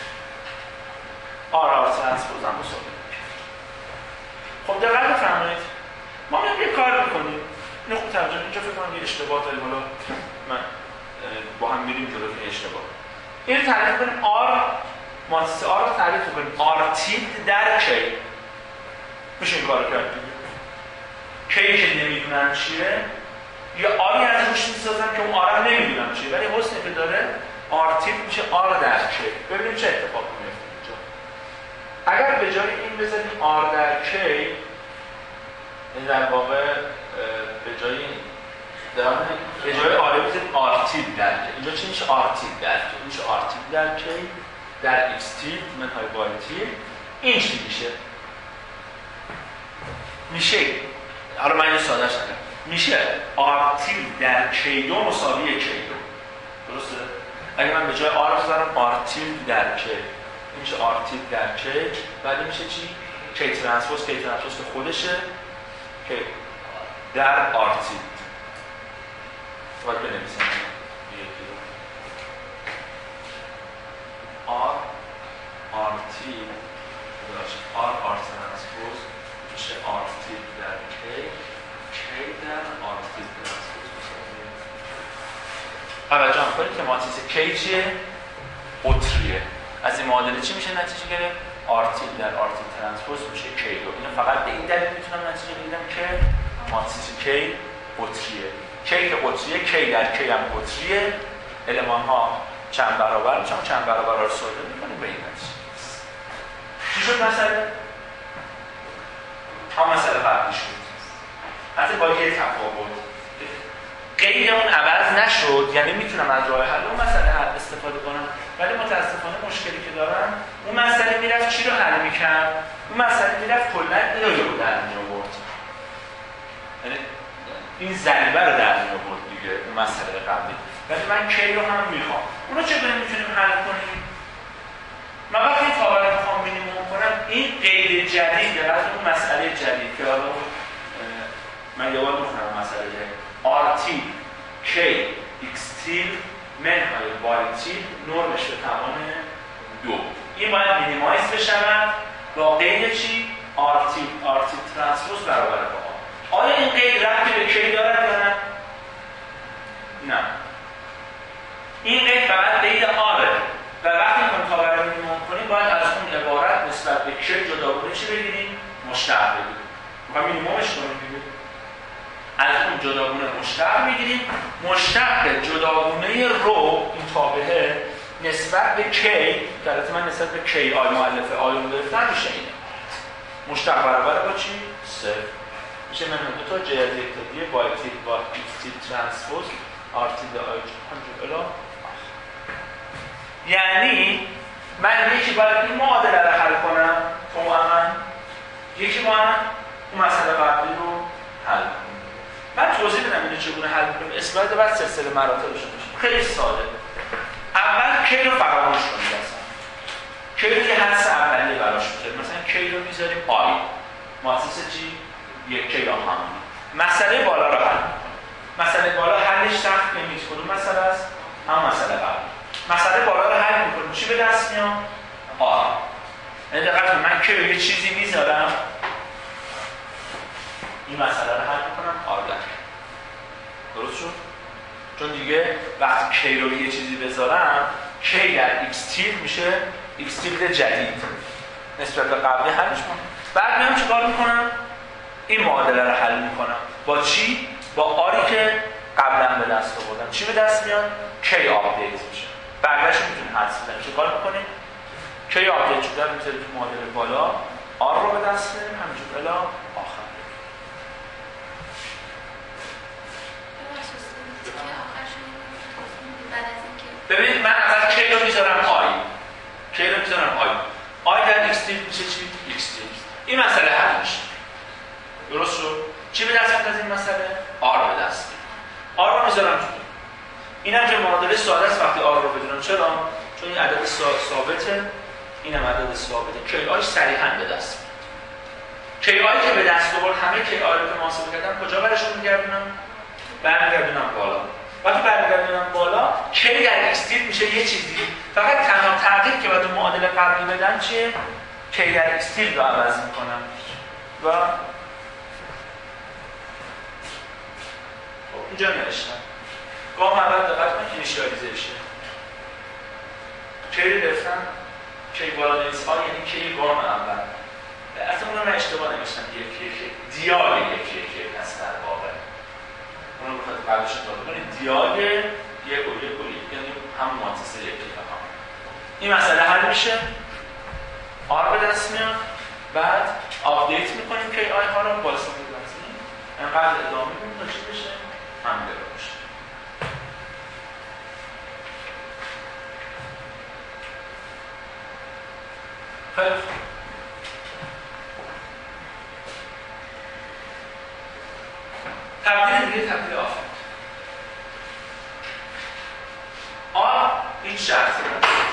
آر آر ترانسپوز هم مساوی میشه. خب دقیق بفرمایید. ما میام یه کار میکنیم. اینو خوب توجه اینجا فکر کنم یه اشتباه داریم. حالا من با هم میریم جلو این اشتباه. این رو تعریف کنیم آر ماتریس آر رو تعریف کنیم آر تیلد در کی. میشه این کار کرد دیگه. کی که نمیدونم چیه یا آری از روش میسازم که اون آرم نمیدونم چیه ولی حسنی که داره آر تیلد میشه آر در کی. ببینیم چه اتفاقی میفته اینجا. اگر به جای این بذاریم آر در کی در واقع به جای این به جای آر بذاریم آر تیلد در کی. اینجا چی میشه؟ آر تیلد در کی. میشه آر تیلد در کی در x تیلد منهای y تیلد. این چی میشه؟ میشه حالا من اینو ساده شدم میشه آر تیلد در کی دو مساوی کی دو. درسته؟ اگه من به جای آر بذارم آر تیلد در کی این میشه آر تیلد در کی بعد میشه چی؟ کی ترانسپوز کی ترانسپوز که خودشه که در آر تیلد باید بنویسم آر آر تیلد آر آر ترانسپوز میشه آر تیلد در کی کی در آر تیلد ترانسپوز مساوی. توجه کنید که ماتریس کی چیه؟ قطریه. از این معادله چی میشه نتیجه گرفت؟ آر تیلد در آر تیلد ترانسپوز میشه کی دو. اینو فقط به این دلیل میتونم نتیجه بگیرم که ماتریس کی قطریه. کی که قطریه، کی در کی هم قطریه، المان ها چند برابر میشن، چند برابر رو ساده میکنیم به این نتیجه. چی شد مسئله؟ هم مسئله قبلی شد. حتی با یه تفاوت. قید اون عوض نشد، یعنی میتونم از راه حل اون مسئله حل استفاده کنم، ولی متاسفانه مشکلی که دارم اون مسئله میرفت چی رو حل میکرد؟ اون مسئله میرفت کلا اینو رو در میآورد. یعنی این ضریبه رو در میآورد دیگه اون مسئله قبلی. ولی من کی رو هم میخوام. اونو چطوری میتونیم حل کنیم؟ من وقتی این تابع رو میخوام مینیمم کنم، این قید جدید از اون مسئله جدید که حالا من یه بار میخونم مسئله جدید آرتی کی ایکس تیل منهای بای تیل نرمش به توان دو. این باید مینیمایز بشود با قید چی؟ آرتی آرتی ترانسپوز برابر با آر. آیا این قید ربطی به کی دارد یا نه؟ نه. این قید فقط قید آره و وقتی میخوایم تابع رو مینیمم کنیم باید از اون عبارت نسبت به کی جداگونه چی بگیریم؟ مشتق بگیریم. میخوایم مینیممش کنیم دیگه. از اون جداگونه مشتق میگیریم. مشتق جداگونه رو این تابعه نسبت به کی که البته من نسبت به کی آی مؤلفه آیون گرفتم میشه اینه. مشتق برابر با چی؟ صفر. میشه من دو تا جهت یکتایی بای تیل با ایکس تیل ترانسپوز آر تیل آی کانجوگ الا. یعنی من یکی باید این معادله رو حل کنم توأما، یکی باید اون مسئله قبلی رو حل کنم. من توضیح بدم اینو چگونه حل کنیم. اسلاید بعد سلسله مراتبش میشه. خیلی ساده. اول کی رو فراموش کنید اصلا. کی رو یه حدس اولیه براش میذاریم. مثلا کی رو میذاریم آی. مؤسسه چی؟ یک کی هم همون. مسئله بالا رو حل می‌کنیم. مسئله بالا حلش سخت نمیشه. کدوم مسئله است؟ هم مسئله قبلی. مسئله بالا رو حل می‌کنیم. چی به دست میاد؟ آی. یعنی دقیقاً من کی رو یه چیزی میذارم این مسئله رو حل میکنم آر در. درست شد؟ چون دیگه وقتی کی رو یه چیزی بذارم کی در ایکس تیل میشه ایکس تیل جدید نسبت به قبلی حلش کنم. بعد میام چیکار میکنم؟ این معادله رو حل میکنم. با چی؟ با آری که قبلا به دست آوردم. چی به دست میاد؟ کی آپدیت میشه. بقیه‌اش میتونیم حدس بزنیم. چیکار میکنیم؟ کی آپدیت شده میذاریم تو معادله بالا، آر رو به دست میاریم همینجور الی آخر. ببینید من اول کی رو میذارم آی. کی رو میذارم آی. آی در ایکس تیل میشه چی؟ ایکس تیل. این مسئله حل میشه. درست شد؟ چی به دست میاد از این مسئله؟ آر به دست میاد. آر رو میذارم تو. اینم که معادله ساده است وقتی آر رو بدونم. چرا؟ چون این عدد ثابته، اینم عدد ثابته. کی آی صریحا به دست میاد. کی آی که به دست آورد همه کی آی رو که محاسبه کردم کجا برشون میگردونم؟ برمیگردونم بالا. وقتی برمیگردونم بالا کی در ایکس تیل میشه یه چیزی. فقط تنها تغییر که باید اون معادله قبلی بدم چیه؟ کی در ایکس تیل رو عوض میکنم. و خب اینجا نوشتم. گام اول دقت کنید اینیشیالیزیشن. کی رو گرفتم کی بالا نویس آی یعنی کی گام اول. اصلا اون رو من اشتباه نوشتم یکی یکی دیال یکی یکی هست در واقع. اون رو بخواید قبلش اطلاع کنید دیال یک و یک و یک یعنی هم مؤسسه یکی و هم. این مسئله حل میشه. آر به دست میاد. بعد آپدیت میکنیم که آی ها رو بالا سمت بزنیم. انقدر ادامه میدیم تا چی بشه؟ هم بره باشه. خیلی خوب. تبدیل دیگه تبدیل آفت. آر هیچ شرطی نداره.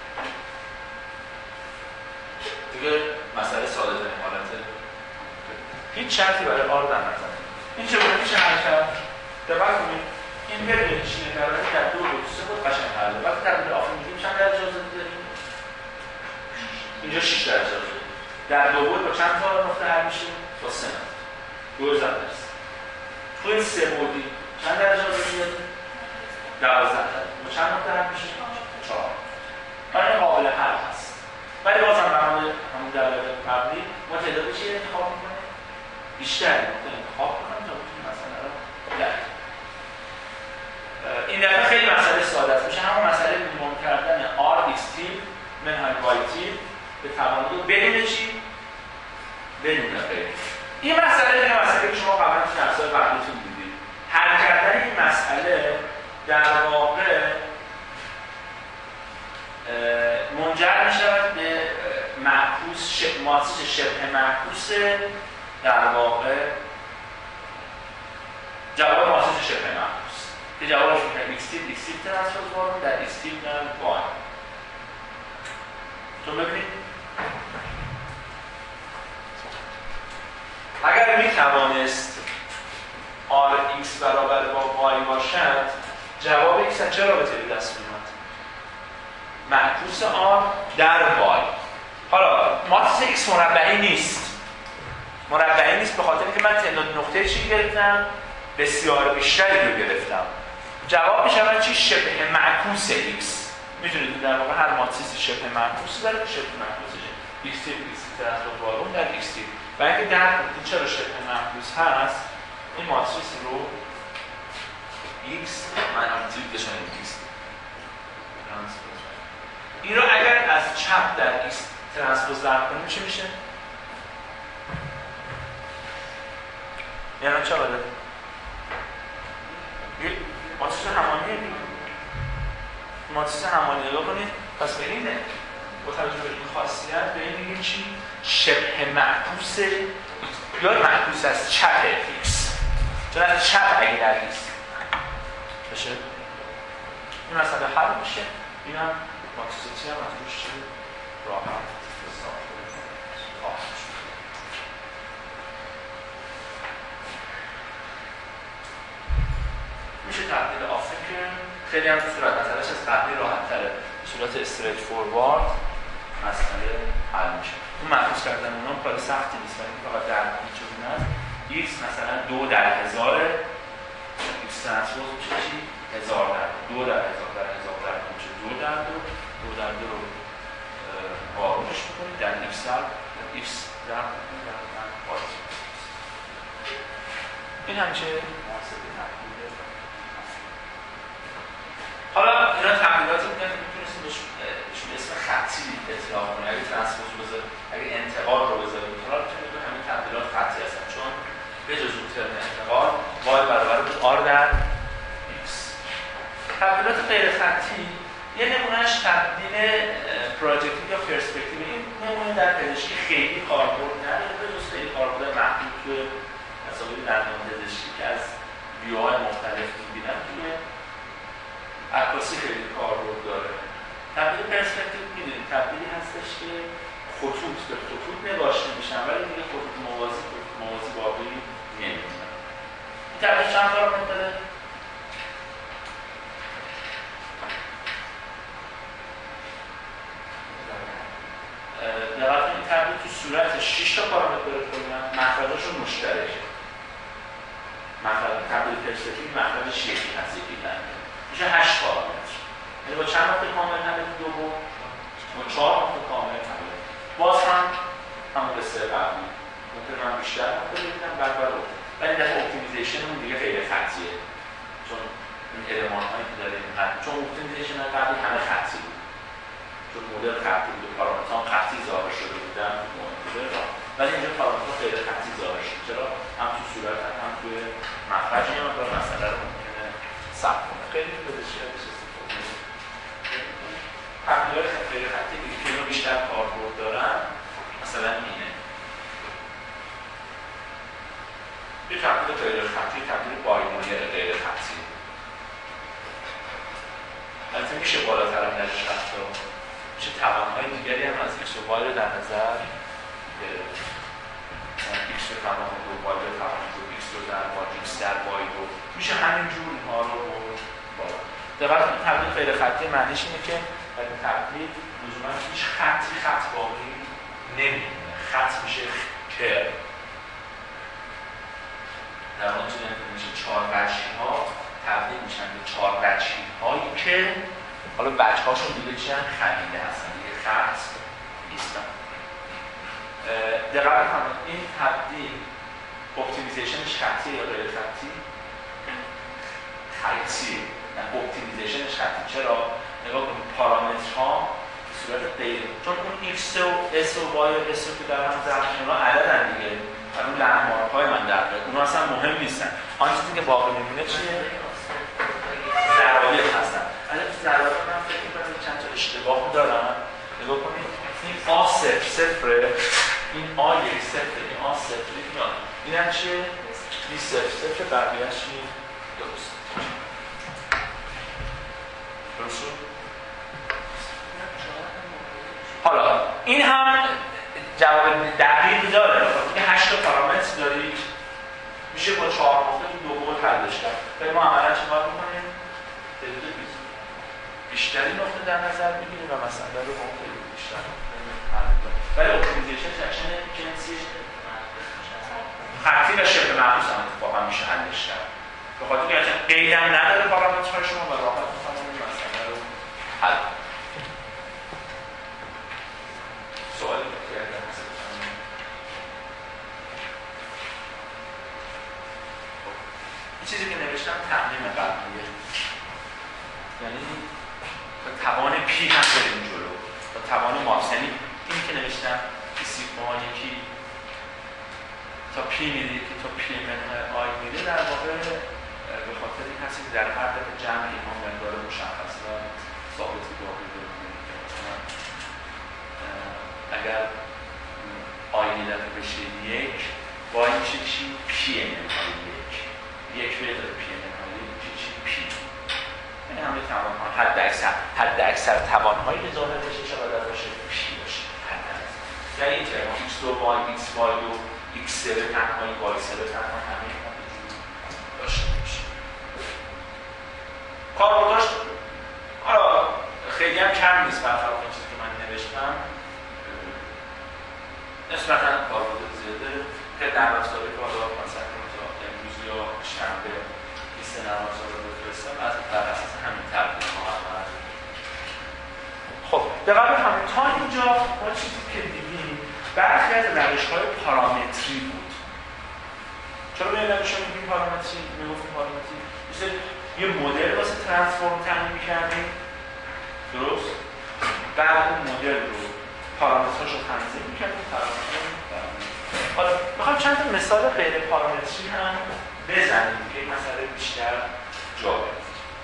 دیگه مسئله ساده داریم حالته. هیچ شرطی برای آر در نظر. این چگونه میشه حل کرد؟ دقت کنید. این بدون چینه کردن در دو و سه بود قشنگ حله. وقتی تبدیل آفت میگیم چند درجه آزادی داریم؟ اینجا شش درجه آزادی. در دو بود با چند تا نقطه حل میشه؟ با سه نقطه. دوازده درصد. تو این سه بودی چند درجه آزادی داریم؟ دوازده درجه. با چند نقطه حل میشه؟ چهار. این قابل حل هست. ولی بازم برای همون دلایل قبلی ما تعداد چی انتخاب میکنیم؟ بیشتر نقطه انتخاب کنیم تا بتونیم مسئله رو منهای وایتی به توانایی بدون چی؟ بدون غیر. این مسئله دیگه مسئله که شما قبلا تو درس‌های قبلیتون دیدید. حل کردن این مسئله در واقع منجر می‌شود به معکوس ماتریس شبه معکوس در واقع جواب ماتریس شبه معکوس که جوابش میشه ایکس تیپ ایکس تیپ ترانسپوز در ایکس تیپ در وای. تو ببینید اگر میتوانست آر ایکس برابر با وای باشد جواب ایکس چه رابطه به دست میاد؟ معکوس آر در وای. حالا ماتریس ایکس مربعی نیست مربعی نیست به خاطر اینکه من تعداد نقطه چی گرفتم؟ بسیار بیشتری رو گرفتم. جواب میشه چی؟ شبه معکوس ایکس. میتونید در واقع هر ماتریس شبه معکوسی داره که شبه معکوسشه ایکس تیپ ایکس تیپ ترانسپوز وای در ایکس تیپ. و اینکه در چرا شبه معکوس هست این ماتریس رو ایکس من تیپ داشتم ایکس ترانسپوز این رو اگر از چپ در ایکس ترانسپوز ضرب کنیم چی میشه؟ یعنی چه بده؟ ماتریس همانیه دیگه ماتریس همانی نگاه کنید پس به اینه با توجه به این خاصیت به این میگیم چی؟ شبه معکوس یا معکوس از چپ ایکس چون از چپ اگه در ایکس بشه این مسئله حل میشه این هم ماتریسی هم از روش چی؟ راحت میشه تبدیل آفریکن خیلی هم صورت مسئلهش از قبلی راحت تره صورت استریت فوروارد مسئله حل میشه. اون معکوس کردن اونها کار سختی نیست ولی فقط در چیزی هست ایکس مثلا دو در هزار ایکس ترانسپوز میشه چی؟ هزار در دو در هزار در هزار در میشه دو در دو دو در دو رو بارونش میکنید در ایکس در ایکس در در باید این همیشه محاسبه تحلیل. حالا اینا تبدیلاتی بودن که میتونستیم بهشون اسم خطی اطلاق کنیم اگه ترانسپوز بذاریم اگه انتقال رو بذاریم حالا میتونیم به همین تبدیلات خطی هستن چون به جز اون ترم انتقال وای برابر بود آر در ایکس. تبدیلات غیر خطی یه نمونهش تبدیل پروژکتیو یا پرسپکتیو. این نمونه در پزشکی خیلی کاربرد نداره به جز خیلی کاربرد محدود توی مسائل دندان پزشکی که از ویوهای مختلف می‌بینن توی عکاسی خیلی کاربرد داره. تبدیل پرسپکتیو می‌دونید تبدیلی هستش که خطوط به خطوط نگاشته میشن ولی دیگه خطوط موازی خطوط موازی واقعی نمی‌مونن. این تبدیل چند پارامتر داره؟ دقیقاً این تبدیل تو صورت شش تا پارامتر داره کلاً مخرجاشون مشترکه. مخرج تبدیل پرسپکتیو مخرجش یکی هست یکی دنده. میشه هشت پارامتر. یعنی با چند نقطه کامل همه دوم با چهار نقطه کامل همه. باز هم همون قصه قبلی. ممکنه من بیشتر نقطه ببینم بعد بعد ولی در اپتیمیزیشن اون دیگه غیر خطیه. چون این المان‌هایی که داره این خط چون اپتیمیزیشن قبلی همه خطی بود. چون مدل خطی بود و پارامترها خطی ظاهر شده بودن ولی اینجا پارامترها غیر خطی ظاهر شده. چرا؟ هم تو صورت هم توی مخرج یه مقدار مسئله رو ممکنه سخت کنه. خیلی پزشکی ازش استفاده می‌کنه. تبدیلات غیر خطی که اینو بیشتر کاربرد دارن مثلا اینه. یه تبدیل غیر خطی تبدیل بایناری غیر خطی. البته میشه بالاتر هم درش رفت و میشه توانهای دیگری هم از ایکس و وای رو در نظر گرفت. ایکس رو توان دو وای رو توان دو ایکس رو در وای ایکس در وای دو میشه همینجور اینها رو بالا. دقیقاً تبدیل غیر خطی معنیش اینه که در این تبدیل لزوما هیچ خطی خط باقی نمیمونه. خط میشه کر. در واقع میشه چهار وجهی ها تبدیل میشن به چهار وجهی هایی که حالا وجه هاشون دیگه چیان خمیده هستن دیگه خط نیستن. دقیقاً هم این تبدیل اپتیمیزیشنش خطیه یا غیر خطی؟ خطیه. نه اپتیمیزیشنش خطی. چرا؟ نگاه کنید پارامترها صورت غیر، چون اون x و s و y و s که در هم ضرب اونا عددن دیگه، اون لحمارهای من در واقع اونا اصلا مهم نیستن. آن چیزی که باقی میمونه چیه؟ ضرایب هستن. الان ضرایب من فکر می‌کنم چند تا اشتباه دارم. نگاه کنید این آ صفر صفره، این آ یک صفر، این آ صفر میاد. اینم چیه؟ بی صفر صفر، بقیه‌اش چیه؟ درست. درست شد؟ حالا این هم جواب دقیق داره. این هشت تا پارامتر دارید، میشه با چهار نقطه دو بود حلش کرد. ولی ما عملا چیکار می‌کنیم؟ تعداد بیشتری نقطه در نظر می‌گیریم و مسئله رو هم خیلی بیشتر حل می‌کنیم. ولی اپتیمیزیشن سکشن کنسیش خطی و شبه معکوس هم اتفاقا میشه حلش کرد. به خاطر اینکه قید هم نداره پارامترهای شما و راحت می‌تونید این مسئله رو حل کنید. سوالی کردن هست. چیزی که نوشتم تمرین قبلیه، یعنی با توان پی هم بریم جلو، با توان ماکس. یعنی این که نوشتم پی سیگما یکی تا پی میده که تا پی منهای آی میده، در واقع به خاطر این هستی که در هر دفعه جمع اینها مقدار مشخص و ثابتی باقی داریم. مثلا اگر آی دفعه بشه یک، با این چه چی؟ پی منهای یک یک به داره پی منهای یک چه چی؟ پی. این همه توانها حد اکثر حد اکثر توانهایی که ظاهر بشه چقدر باشه؟ پی باشه حد اکثر. یعنی این ترم ایکس دو وای ایکس وای دو ایکس سه تنهایی وای سه تنها همه اینها داشته باشه. کاربرداش حالا خیلی هم کم نیست برخلاف این چیزی که من نوشتم، نسبتاً کاربرد زیاده که در افزاری که حالا مثلا امروز یا شنبه لیست نرم افزار رو بفرستم از بر اساس همین تبدیل ها عمل. خب به قبل همین تا اینجا ما چیزی که دیدیم برخی از روش‌های پارامتری بود. چرا به این روش ها میگیم پارامتری؟ میگفتیم پارامتری مثل یه مدل واسه ترانسفورم تعیین می‌کردیم، درست؟ بعد اون مدل رو پارامترش رو تنظیم می‌کردیم، پارامتر حالا میخوام چند تا مثال غیر پارامتری هم بزنیم که این مسئله بیشتر جا بده.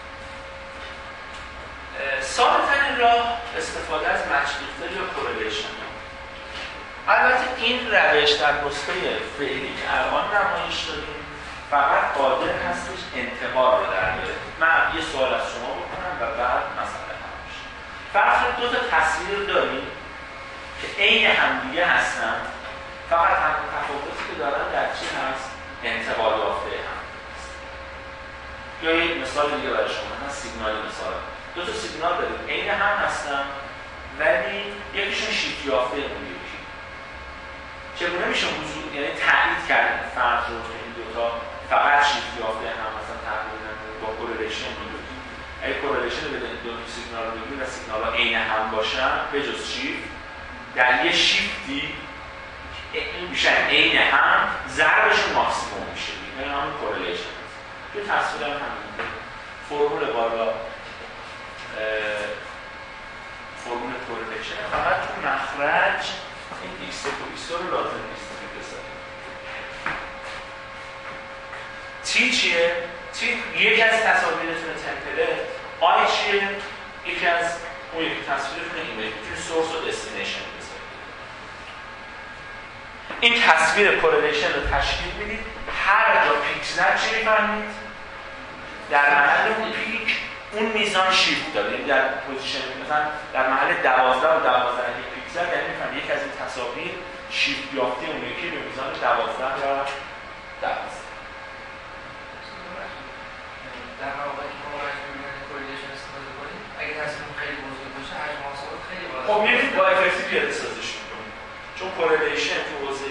ساده‌ترین راه استفاده از مچ ریختر یا کورلیشن. البته این روش در نسخه فعلی که الان نمایش دادیم فقط قادر هستش انتقال رو در بیاره. من یه سوال از شما بکنم و بعد مسئله حل میشه. فرض کنید دو تا تصویر داریم که عین همدیگه هستن، فقط هم تفاوتی که دارن در چی هست؟ انتقال یافته هم هست. یا یک مثال دیگه برای شما هست، سیگنالی مثال. دو تا سیگنال داریم عین هم هستن ولی یکیشون شیفت یافته اون یکی. چگونه میشه حضور یعنی تایید کردن فرض رو که این دو تا فقط شیفت یافته هم مثلا تقریبا با کورلیشن میگیم. اگه کورلیشن رو بدونید دو تا سیگنال رو بگیرید و سیگنال‌ها عین هم باشن به جز شیفت، در یه شیفتی این میشن عین هم ضربشون ماکسیموم میشه. این همون کورلیشن هست. یه تصویر هم همینه. فرمول بالا فرمول کورلیشن فقط تو مخرج این ایکس و ایکس رو لازم نیست که بذاریم. تی چیه؟ تی یکی از تصاویرتون تمپله. آی چیه؟ یکی از اون یکی تصویرتون ایمیج. میتونید سورس و دستینیشن بذارید. این تصویر کورلیشن رو تشکیل میدید. هر جا پیک زد چی میفهمید؟ در محل اون پیک اون میزان شیفت داره. یعنی در پوزیشن مثلا در محل دوازده و دوازده یک پیک زد یعنی میفهمید یک از این تصاویر شیفت یافته اون یکی به میزان دوازده و دوازده. در واقع که ما باید می‌بینیم کورلیشن استفاده کنیم اگه تصویر خیلی بزرگ باشه حجم محاسبات خیلی بالا. خب می‌تونید با افکتی پیاده سازیش کنید. چون کورلیشن تو حوزه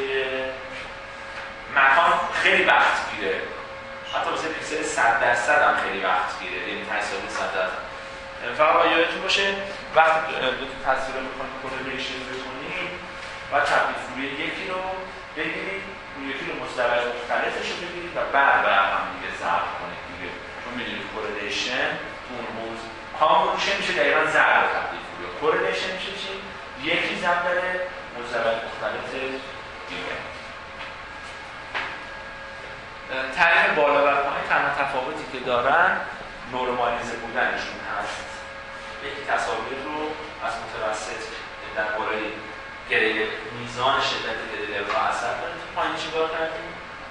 مکان خیلی وقت گیره. حتی واسه پیکسل صد درصد هم خیلی وقت گیره. یعنی تصویر صد درصد. فقط یادتون باشه وقتی دو تا تصویر رو می‌خواید کورلیشن بکنید و تبدیل فوری یکی رو بگیرید، اون یکی رو مستوی مختلفش رو بگیرید و بعد بر هم دیگه ضرب کنید دیگه. چون می‌دونید کورلیشن تو اون موضوع همون چه میشه دقیقاً ضرب تبدیل فوری کورلیشن میشه چی؟ یکی ضرب داره مضرب مختلف دیگه. تعریف بالا و پایین تنها تفاوتی که دارن نورمالیزه بودنشون هست. یکی تصاویر رو از متوسط درباره گریه میزان شدت گریه رو اثر داریم. تو پایین چیکار کردیم؟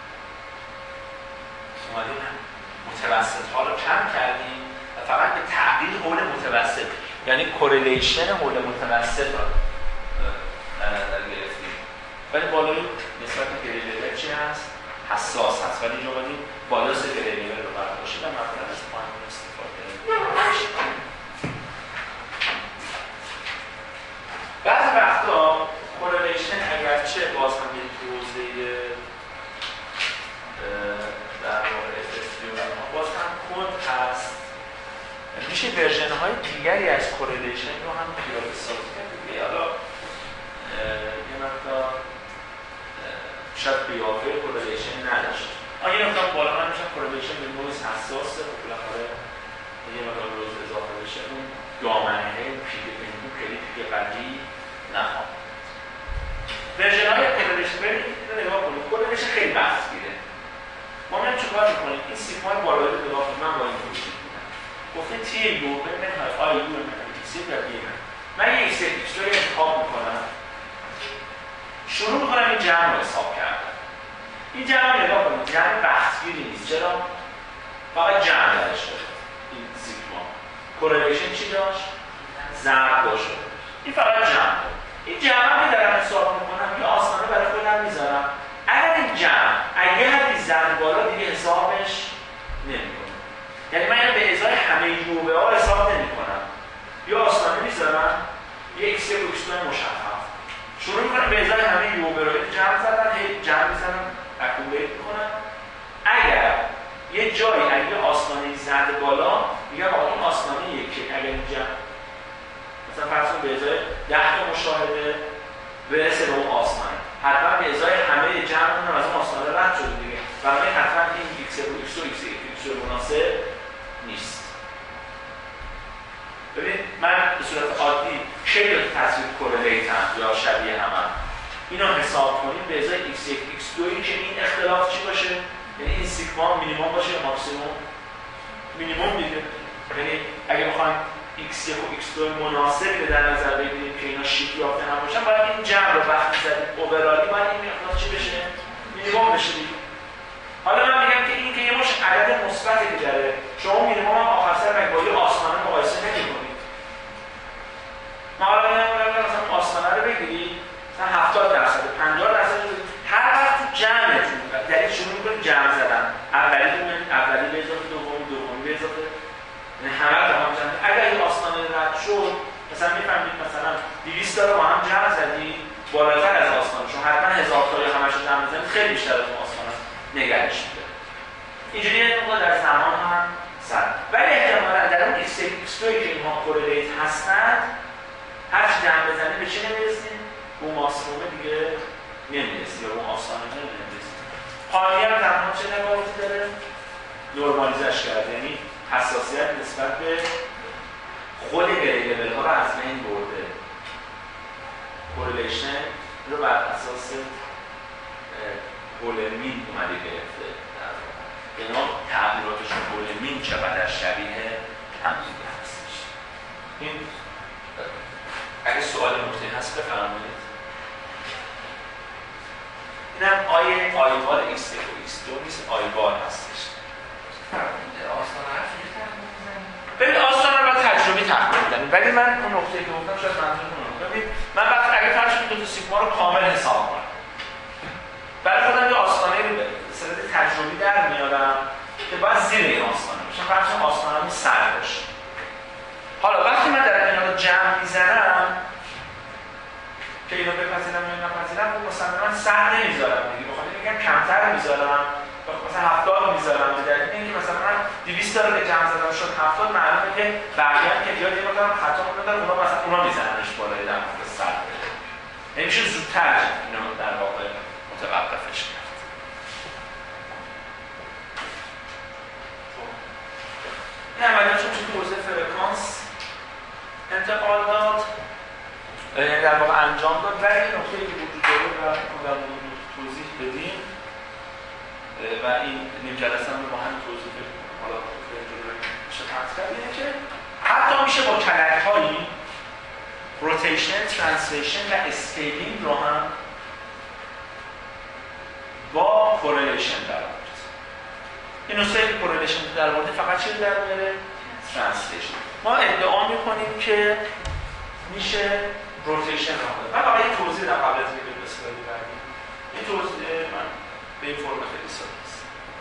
اومدیم متوسط ها رو کم کردیم و فقط به تعبیر حول متوسط، یعنی کورلیشن حول متوسط رو در نظر گرفتیم. ولی بالای نسبت به گریه لیول چی هست؟ حساس هست. ولی اینجا اومدیم بالا سه گریه لیول رو برداشتیم و مثلا از پایین استفاده کنیم. بعضی وقتا کورلیشن اگرچه باز هم یک حوزه در واقع افستیون باز هم کند هست، میشه ورژن های دیگری از کورلیشن رو هم پیاده سازی کرد. حالا یه مقدار شاید قیافه کورلیشن نداشت. آن یه مقدار بالا من میشه کورلیشن به نوعی حساسه و بالاخره یه مقدار روز اضافه بشه اون دامنه پیک پنگو خیلی پیک قدی نخوام. ورژن های کورلیشن برید رو نگاه کنید. کورلیشن خیلی بحث گیره. ما میام چیکار میکنیم؟ این سیگمای بالایی رو نگاه کنید. من با این توضیح میدم. گفته تی یو به من آی یو من ایکس و بی من. من یه ایکس ایکس رو انتخاب میکنم. شروع میکنم این جمع رو حساب کردن. این جمع رو نگاه کنید. جمع بحثگیری نیست. چرا؟ فقط جمع درش داره. این سیگما. کورلیشن چی داشت؟ ضرب داشت. این فقط جمع داره. این جمع رو دارم حساب میکنم. یه آسانه برای خودم میذارم. اگر این جمع اگه حدی زن بالا دیگه حسابش نمیکنم. یعنی من به ازای همه یوبه ها حساب نمی کنم. یه آسانه میذارم یه ایکس و ایکس دو مشخص شروع میکنم به ازای همه یوبه رو جمع زدن هی جمع میزنم اکومولیت میکنم. اگر یه جایی اگه یه آسانه زد بالا میگم آقا این آسانه یکی اگر این جمع مثلا فرض کن به ازای ده تا مشاهده برسه به اون آسانه حتما به ازای همه جمع اون از اون آسانه رد شده دیگه. برای حتما این ایکس و ایکس و ایکس و ایکس و مناسب نیست. ببین من به صورت عادی کی تصویر کورلیتم یا شبیه همم اینو حساب کنیم به ازای ایکس یک ایکس دو که این اختلاف چی باشه؟ یعنی این سیگما مینیمم باشه یا ماکسیمم؟ مینیمم دیگه. یعنی اگه بخوایم ایکس یک و ایکس دو مناسبی در نظر بگیریم که اینا شیفت یافته نباشن باید این جمع رو وقتی زدیم اوورالی باید این مقدار چی بشه؟ مینیمم بشه دیگه. حالا من میگم که این که یه مش عدد مثبتی که داره شما مینیمم هم آخر سر با یه آسمانه مقایسه نمی‌کنید. ما حالا میگم مثلا آسمانه رو بگیرید مثلا هفتاد درصد پنجاه درصد هر وقت تو جمعتون در شروع می‌کنید جمع زدن اولی رو اولی به اضافه دومی دومی به اضافه یعنی همه رو هم جمع. اگر این آسمانه رد شد مثلا می‌فهمید مثلا دویست تا رو با هم جمع زدید بالاتر از آسمانه شما حتما هزار تا یا همش رو جمع بزنید خیلی بیشتر از آسمانه نگرش میده. اینجوری یه موقع در زمان هم سر ولی احتمالا در اون ایکس ایکس دو که اینها کورلیت هستند هر چی جمع بزنید به چی نمیرسیم؟ به اون ماکسیموم دیگه نمیرسیم یا اون آسانه نمیرسیم. پایینی هم تنها چه نگاهی داره؟ نورمالیزش کرده، یعنی حساسیت نسبت به خود گریه لیول ها رو از بین برده. کورلیشن رو بر اساس حول مین اومده گرفته در واقع. اینا تعبیراتشون حول مین چقدر شبیه همدیگه هستش. این اگه سوال نکته هست بفرمایید. اینم آیه آیبار ایکس یک و ایکس دو نیست آیبار هستش. ببین آسان رو باید تجربی تحقیق بدن ولی من اون نکته که گفتم شاید منظور کنم. ببین من وقتی اگه فرض کنم دو تا سیگما رو کامل حساب کنم برای خودم یه آستانه رو به صورت تجربی در میارم که باید زیر این آستانه باشه. فرض کنم آستانه‌مون سر باشه. حالا وقتی من در کنار جمع میزنم که اینو بپذیرم یا نپذیرم اون مثلا سر نمیذارم دیگه. بخاطر میگم کمتر میذارم مثلا هفتاد میذارم به دلیل اینکه مثلا من دویست تا رو که جمع زدم شد هفتاد معلومه که بقیه هم که بیاد یه مقدار خطا می‌کنن اونا مثلا اونا میزننش بالای در مورد سر بده. یعنی میشه زودتر اینو در واقع متوقفش کرد. این عملیات چون توی حوزه فرکانس انتقال داد، یعنی در واقع انجام داد. ولی نکته که وجود داره و در مورد توضیح بدیم و این نیم جلسه هم رو با هم توضیح بدیم حالا میشه مطلب اینه که حتی میشه با کلک‌هایی روتیشن، ترانسلیشن و اسکیلینگ رو هم با کورلیشن در آورد. این نسخه که کورلیشن در آورده فقط چیز در میاره؟ ترانسلیشن. ما ادعا میکنیم که میشه روتیشن را داد. من فقط این توضیح در قبل از اینکه به اسلاید بعدی این توضیح من به این فرم خیلی ساده است.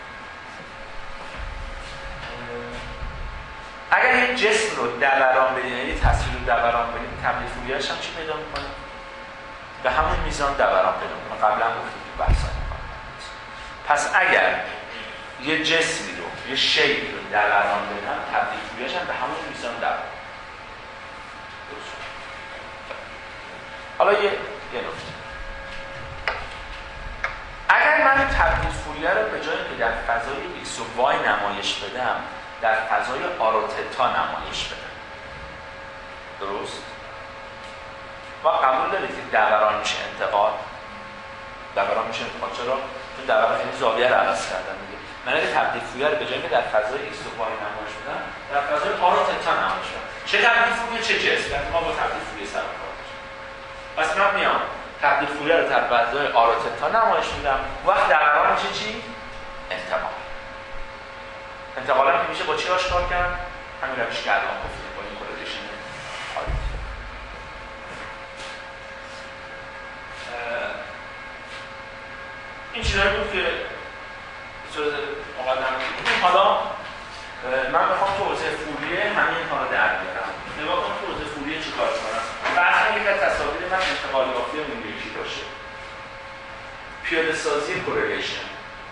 اگر یک جسم رو دوران بدیم، یعنی تصویر رو دوران بدیم، تبدیل فوریرش هم چی پیدا میکنه؟ به همون میزان دوران پیدا میکنه. قبلا گفتیم تو بحث‌های پس اگر یه جسمی رو، یه شیء رو دوران بدم، تبدیل فوریرش هم به همون میزان دوران. حالا یه یه نکته. اگر من تبدیل فوریر رو به جای که در فضای ایکس و وای نمایش بدم، در فضای آروتتا نمایش بدم. درست؟ و قبول دارید که دوران میشه انتقال؟ دوران میشه انتقال چرا؟ چون دوران یعنی زاویه رو عوض کردن دیگه. من اگه تبدیل فوریر رو به جای که در فضای ایکس و وای نمایش بدم، در فضای آروتتا نمایش بدم. چه تبدیل فوریر چه جسم؟ ما با تبدیل فوریر سر کار داریم. پس من میام تبدیل فوریر رو در فضای آروتتا نمایش میدم. وقت دوران میشه چی؟ انتقال. انتقال هم میشه با چی آشکار کرد؟ همین روشی که الان گفتیم با این کورلیشن آریت. این چیزایی بود که صورت مقدمه دیدیم. حالا من بخوام تو حوزه فوریه همین اینها رو در بیارم. نگاه کنم تو حوزه فوریه چی کار کنم؟ بحث یک از تصاویر من انتقال یافته اون یکی باشه. پیاده سازی کورلیشن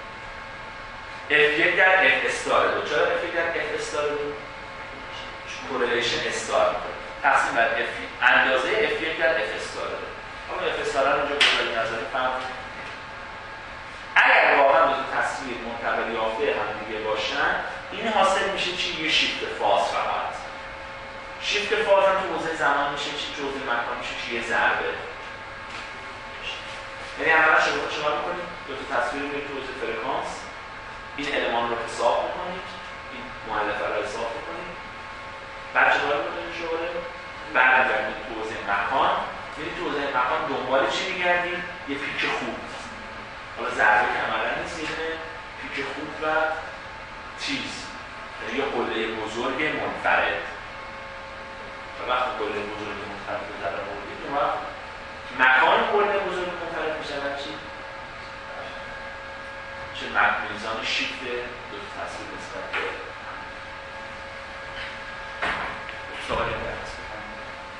اف یک در اف استار دو. چرا اف یک در اف استار دو؟ کورلیشن استار دو تقسیم بر اف اندازه اف یک در اف استار دو. اما اف استار رو اینجا بذارید نظری فهم. اگر واقعا دو تصویر منتقل یافته هم دیگه باشن، این حاصل میشه چی؟ یه شیفت فاز فقط. شیفت فاز هم تو حوزه زمان میشه چی؟ تو حوزه مکان میشه چی؟ یه ضربه. یعنی اولا شما شما می‌کنید دو تا تصویر رو تو حوزه فرکانس این المان رو حساب می‌کنید، این مؤلفه رو حساب می‌کنید. بعد چه کار می‌کنید شما؟ برمیگردید تو حوزه مکان، یعنی تو حوزه مکان دنبال چی می‌گردید؟ یه پیک خوب. حالا ضربه که عملاً نیست، یعنی پیک خوب و چیز. یعنی یه قله بزرگ منفرد. و وقتی قله بزرگ منفرد رو در آوردید، اون وقت مکان قله بزرگ منفرد می‌شود چی؟ چه میزان شیفت دو تصویر نسبت به سوالی درست بکنم.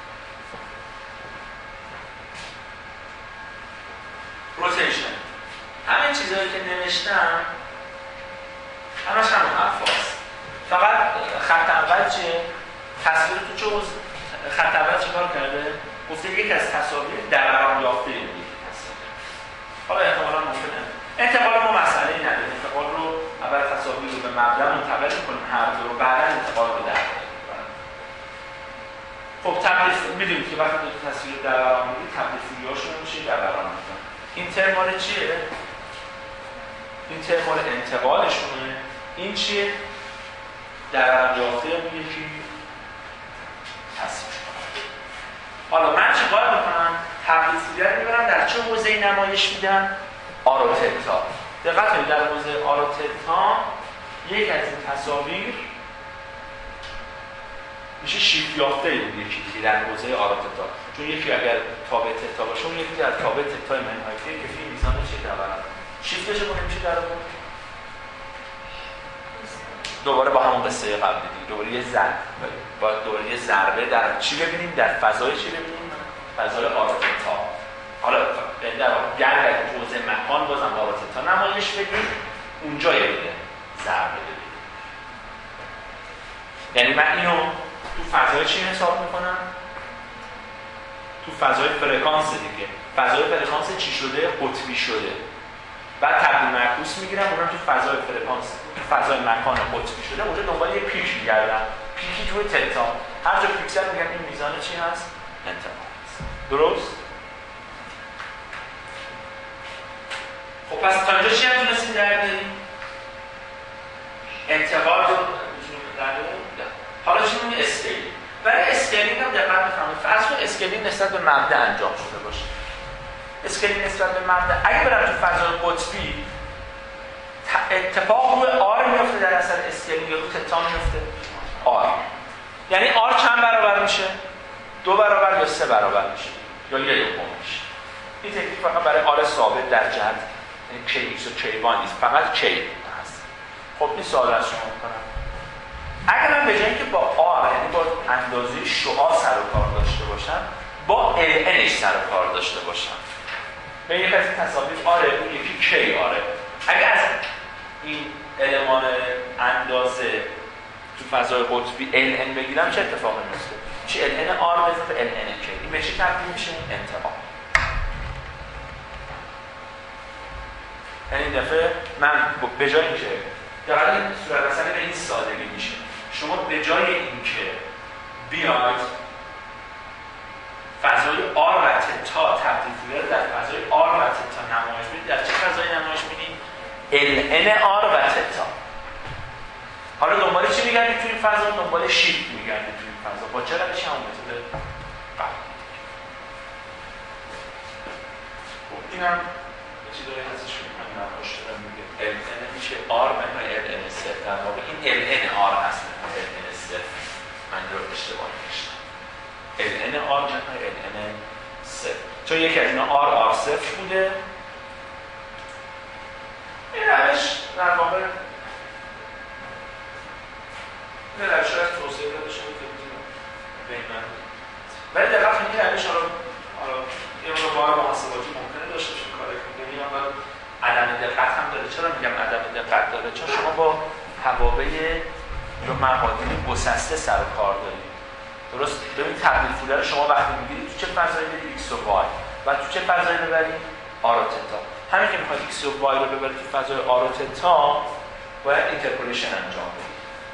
روتیشن همین چیزهایی که نوشتم همش همون حرفاست. فقط خط اول چه؟ تصویر تو چه حوزه؟ خط اول چه کار کرده؟ گفته یک از تصاویر دوران یافته این یکی تصاویر. حالا احتمالاً ممکنه انتقال ما مسئله نداره. انتقال رو اول تصاویر رو به مبدا منتقل می‌کنیم، هر دو رو بعدا انتقال رو در می‌کنیم. خب تبدیل می‌دونیم که وقتی دو تا تصویر دوران می‌دیم تبدیل فوریرشون میشه دوران می‌کنه. این ترم مال چیه؟ این ترم مال انتقالشونه. این چیه؟ دوران یافته اون یکی تصویر. حالا من چیکار می‌کنم؟ تبدیل فوریر می‌برم در چه حوزه‌ای نمایش میدم؟ آروتتا. دقت کنید در حوزه آروتتا یک از این تصاویر میشه شیفت یافته این یکی دیگه در حوزه آروتتا. چون یکی اگر تابع تتا باشه اون یکی در تابع تتای منحایفی که فی میزان چه دوران شیفتش کنه میشه در اون دوباره با همون قصه قبلی دیگه دوباره یه ضربه با دوباره یه ضربه در چی ببینیم؟ در فضای چی ببینیم؟ فضای آروتتا. حالا در واقع تو حوزه مکان بازم آروتتا نمایش بدیم، اونجا یه بده ضربه بدیم. یعنی من اینو تو فضای چی حساب میکنم؟ تو فضای فرکانس دیگه. فضای فرکانس چی شده؟ قطبی شده. بعد تبدیل معکوس میگیرم، اونم تو فضای فرکانس تو فضای مکان قطبی شده، اونجا دنبال یه پیک میگردم. پیکی توی تتا. هر جا پیکسل میگن این میزان چی هست؟ انتقال هست. درست؟ خب پس تا اینجا چی هم تونستیم در بیاریم؟ انتقال رو میتونیم در بیاریم؟ حالا چی میگیم اسکیلینگ. برای اسکیلینگ هم دقت بفرمایید. فرض کنید اسکیلینگ نسبت به مبدا انجام شده باشه. اسکیلینگ نسبت به مبدا اگه برم تو فضای قطبی اتفاق روی آر میفته در اثر اسکیلینگ، رو تتا میفته آر. یعنی آر چند برابر میشه؟ دو برابر یا سه برابر میشه یا یک یکم میشه. این تکنیک فقط برای آر ثابت در جهت یعنی کی ایکس و کی وای نیست، فقط کی هست. خب این سوال از شما میکنم. اگر من به جای اینکه با آر یعنی با اندازه شعاع سر و کار داشته باشم، با ال انش سر و کار داشته باشم. به یک از این تصاویر آره، اون یکی کی آره. اگر از این المان اندازه تو فضای قطبی ال ان بگیرم چه اتفاقی میفته؟ چی ال ان آر به اضافه ال ان کی. این به چی تبدیل میشه؟ انتقال. یعنی این دفعه من به جای اینکه در این صورت مثلا به این سادگی میشه، شما به جای اینکه بیاید فضای آر و تتا تبدیل رو در فضای آر و تتا نمایش میدید، در چه فضایی نمایش میدید؟ ال ان آر و تتا. حالا دنبال چی میگردید توی این فضا؟ دنبال شیفت میگردید توی این فضا. با چه روشی؟ همون متد قبلی. خب اینم یه چیزایی هستش که من نمایش دارم میگه ال ان میشه آر منهای ال ان صفر. در واقع این ال ان آر هست منهای ال ان صفر. من رو اشتباه نوشتم. ال ان آر منهای ال ان صفر. چون یکی از اینا آر آر صفر بوده. این روش در واقع این روش رو از توصیه داده شده که میتونم بین من ولی دقیق این روش حالا یه مورد بار محاسباتی ممکنه داشته باشیم کاری کنیم. یعنی من عدم دقت هم داره. چرا میگم عدم دقت داره؟ چون شما با توابع یا مقادیر گسسته سر و کار دارید. درست؟ ببین تبدیل فوله رو شما وقتی میگیرید تو چه فضایی برید؟ ایکس و وای. و تو چه فضایی ببرید؟ آر و تتا. همین که میخواید ایکس و وای رو ببرید تو فضای آر و تتا باید اینترپولیشن انجام بدید.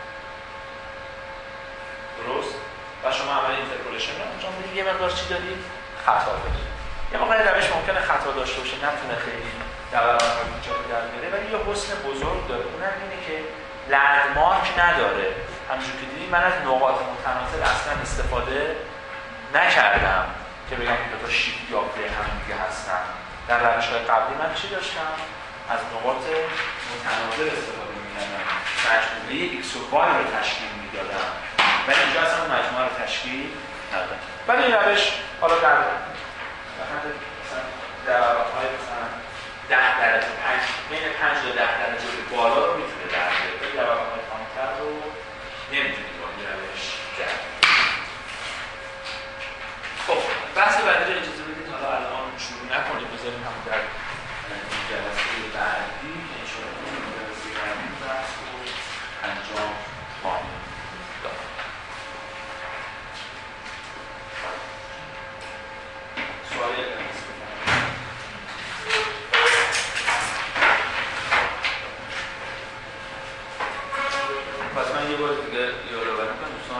درست؟ و شما عمل اینترپولیشن رو انجام بدید، یه مقدار چی دارید؟ خطا دارید. یه موقع روش ممکنه خطا داشته باشه، نتونه خیلی دوران اینجا در بیاره، ولی یه حسن بزرگ داره. اونم اینه که لندمارک نداره. همونجور که دیدید من از نقاط متناسب اصلا استفاده نکردم که بگم که دو تا شیفت یا پلی هم دیگه هستن. در روش‌های قبلی من چی داشتم؟ از نقاط متناسب استفاده می‌کردم. مجموعه ایکس و وای رو تشکیل می‌دادم. ولی اینجا اصلا اون مجموعه رو تشکیل ندادم. ولی این روش حالا در مثلا دوره‌های مثلا ده درجه پنج بین پنج تا ده درجه به بالا رو میتونه در بیاره. ولی دوره‌های پایین‌تر رو نمیتونید با این روش در خب بحث بعدی رو اجازه بدید حالا الان شروع نکنید، بذاریم هم در این جلسه بعدی که انشاءالله این جلسه بعدی بحث رو انجام خواهیم داد. سوالی هست؟ پس من یه بار دیگه یادآوری کنم دوستان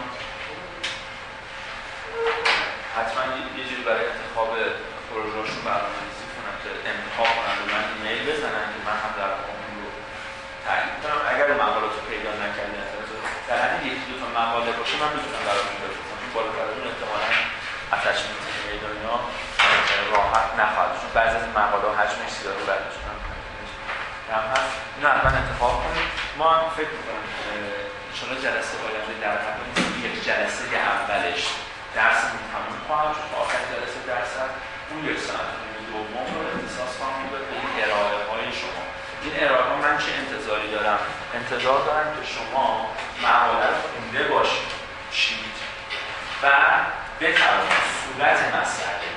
حتما یه جوری برای انتخاب پروژه‌شون برنامه‌ریزی کنن که انتخاب کنن و من ایمیل بزنن که من هم در اون رو تعیین کنم. اگر مقالات رو پیدا نکردین در حد یکی دو تا مقاله باشه من میتونم براتون بفرستم. چون بالاتر از اون احتمالاً اتچمنت ایمیل و اینا راحت نخواهد. چون بعضی از این مقاله حجمش زیاده بعدش هم هست. اینو حتما انتخاب کنید. ما فکر می‌کنم انشاءالله جلسه آینده در تقریبا یک جلسه اولش درسمون تموم خواهد شد. آخرین جلسه درس اون یک ساعت دوم رو اختصاص خواهم داد به این ارائه‌های شما. این ارائه‌ها من چه انتظاری دارم؟ انتظار دارم که شما مقاله رو خونده باشید چید و بتوانید صورت مسئله،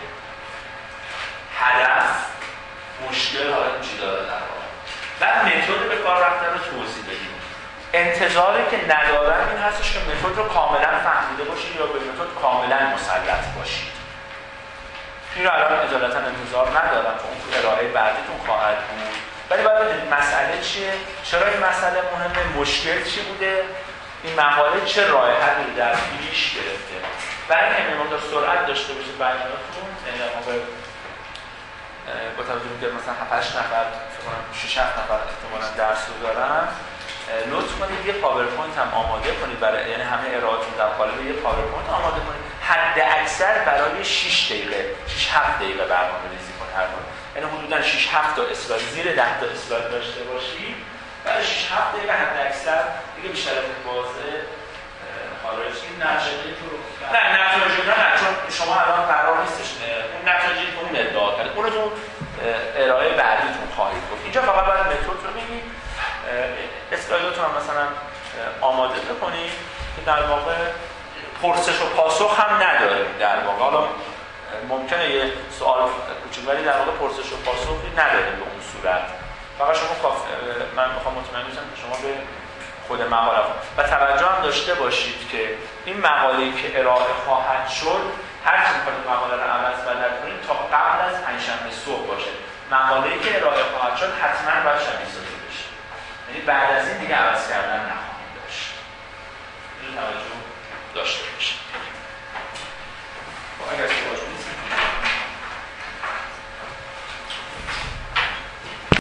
هدف، مشکل حالا چی داره در واقع و متد به کار رفتن رو توضیح بدید. انتظاری که ندارم این هستش که متد رو کاملا فهمیده باشید یا به متد کاملا مسلط باشید. این رو الان اجالتا انتظار ندارم که اون تو ارائه بعدیتون خواهد بود. ولی باید بدونید مسئله چیه؟ چرا این مسئله مهمه؟ مشکل چی بوده؟ این مقاله چه راه حلی در پیش گرفته. برای همین مقدار سرعت داشته باشه بیاناتون، یعنی در موقع با توجه به اینکه مثلا هفت هشت نفر فکر کنم شش هفت نفر احتمالاً درس رو دارن، لطف کنید یه پاورپوینت هم آماده کنید برای، یعنی همه ارائه‌تون در قالب یه پاورپوینت آماده کنید حد اکثر برای شش دقیقه شش هفت دقیقه برنامه‌ریزی کنید هر بار، یعنی حدوداً شش هفت تا اسلاید، زیر ده تا اسلاید داشته باشید برای شش هفت دقیقه حد اکثر دیگه بیشتر از واضح خارج این نتیجه تو نه نتایج نه چون شما الان قرار نیستش اون نتایجی که اون ادعا کرد اون رو تو ارائه بعدیتون خواهید گفت. اینجا فقط باید متد رو بگید، اسلایداتون هم مثلا آماده بکنید که در واقع پرسش و پاسخ هم نداریم در واقع. حالا ممکنه یه سوال کوچیک ولی در واقع پرسش و پاسخی نداریم به اون صورت. فقط شما کاف... من میخوام مطمئن بشم که شما به خود مقاله و توجه هم داشته باشید که این مقاله‌ای که ارائه خواهد شد هر چی می‌خواید مقاله رو عوض بدل کنید تا قبل از پنجشنبه صبح باشه. مقاله‌ای که ارائه خواهد شد حتما باید شبیه سازی بشه، یعنی بعد از این دیگه عوض کردن نخواهید داشت. اینو توجه داشته باشید.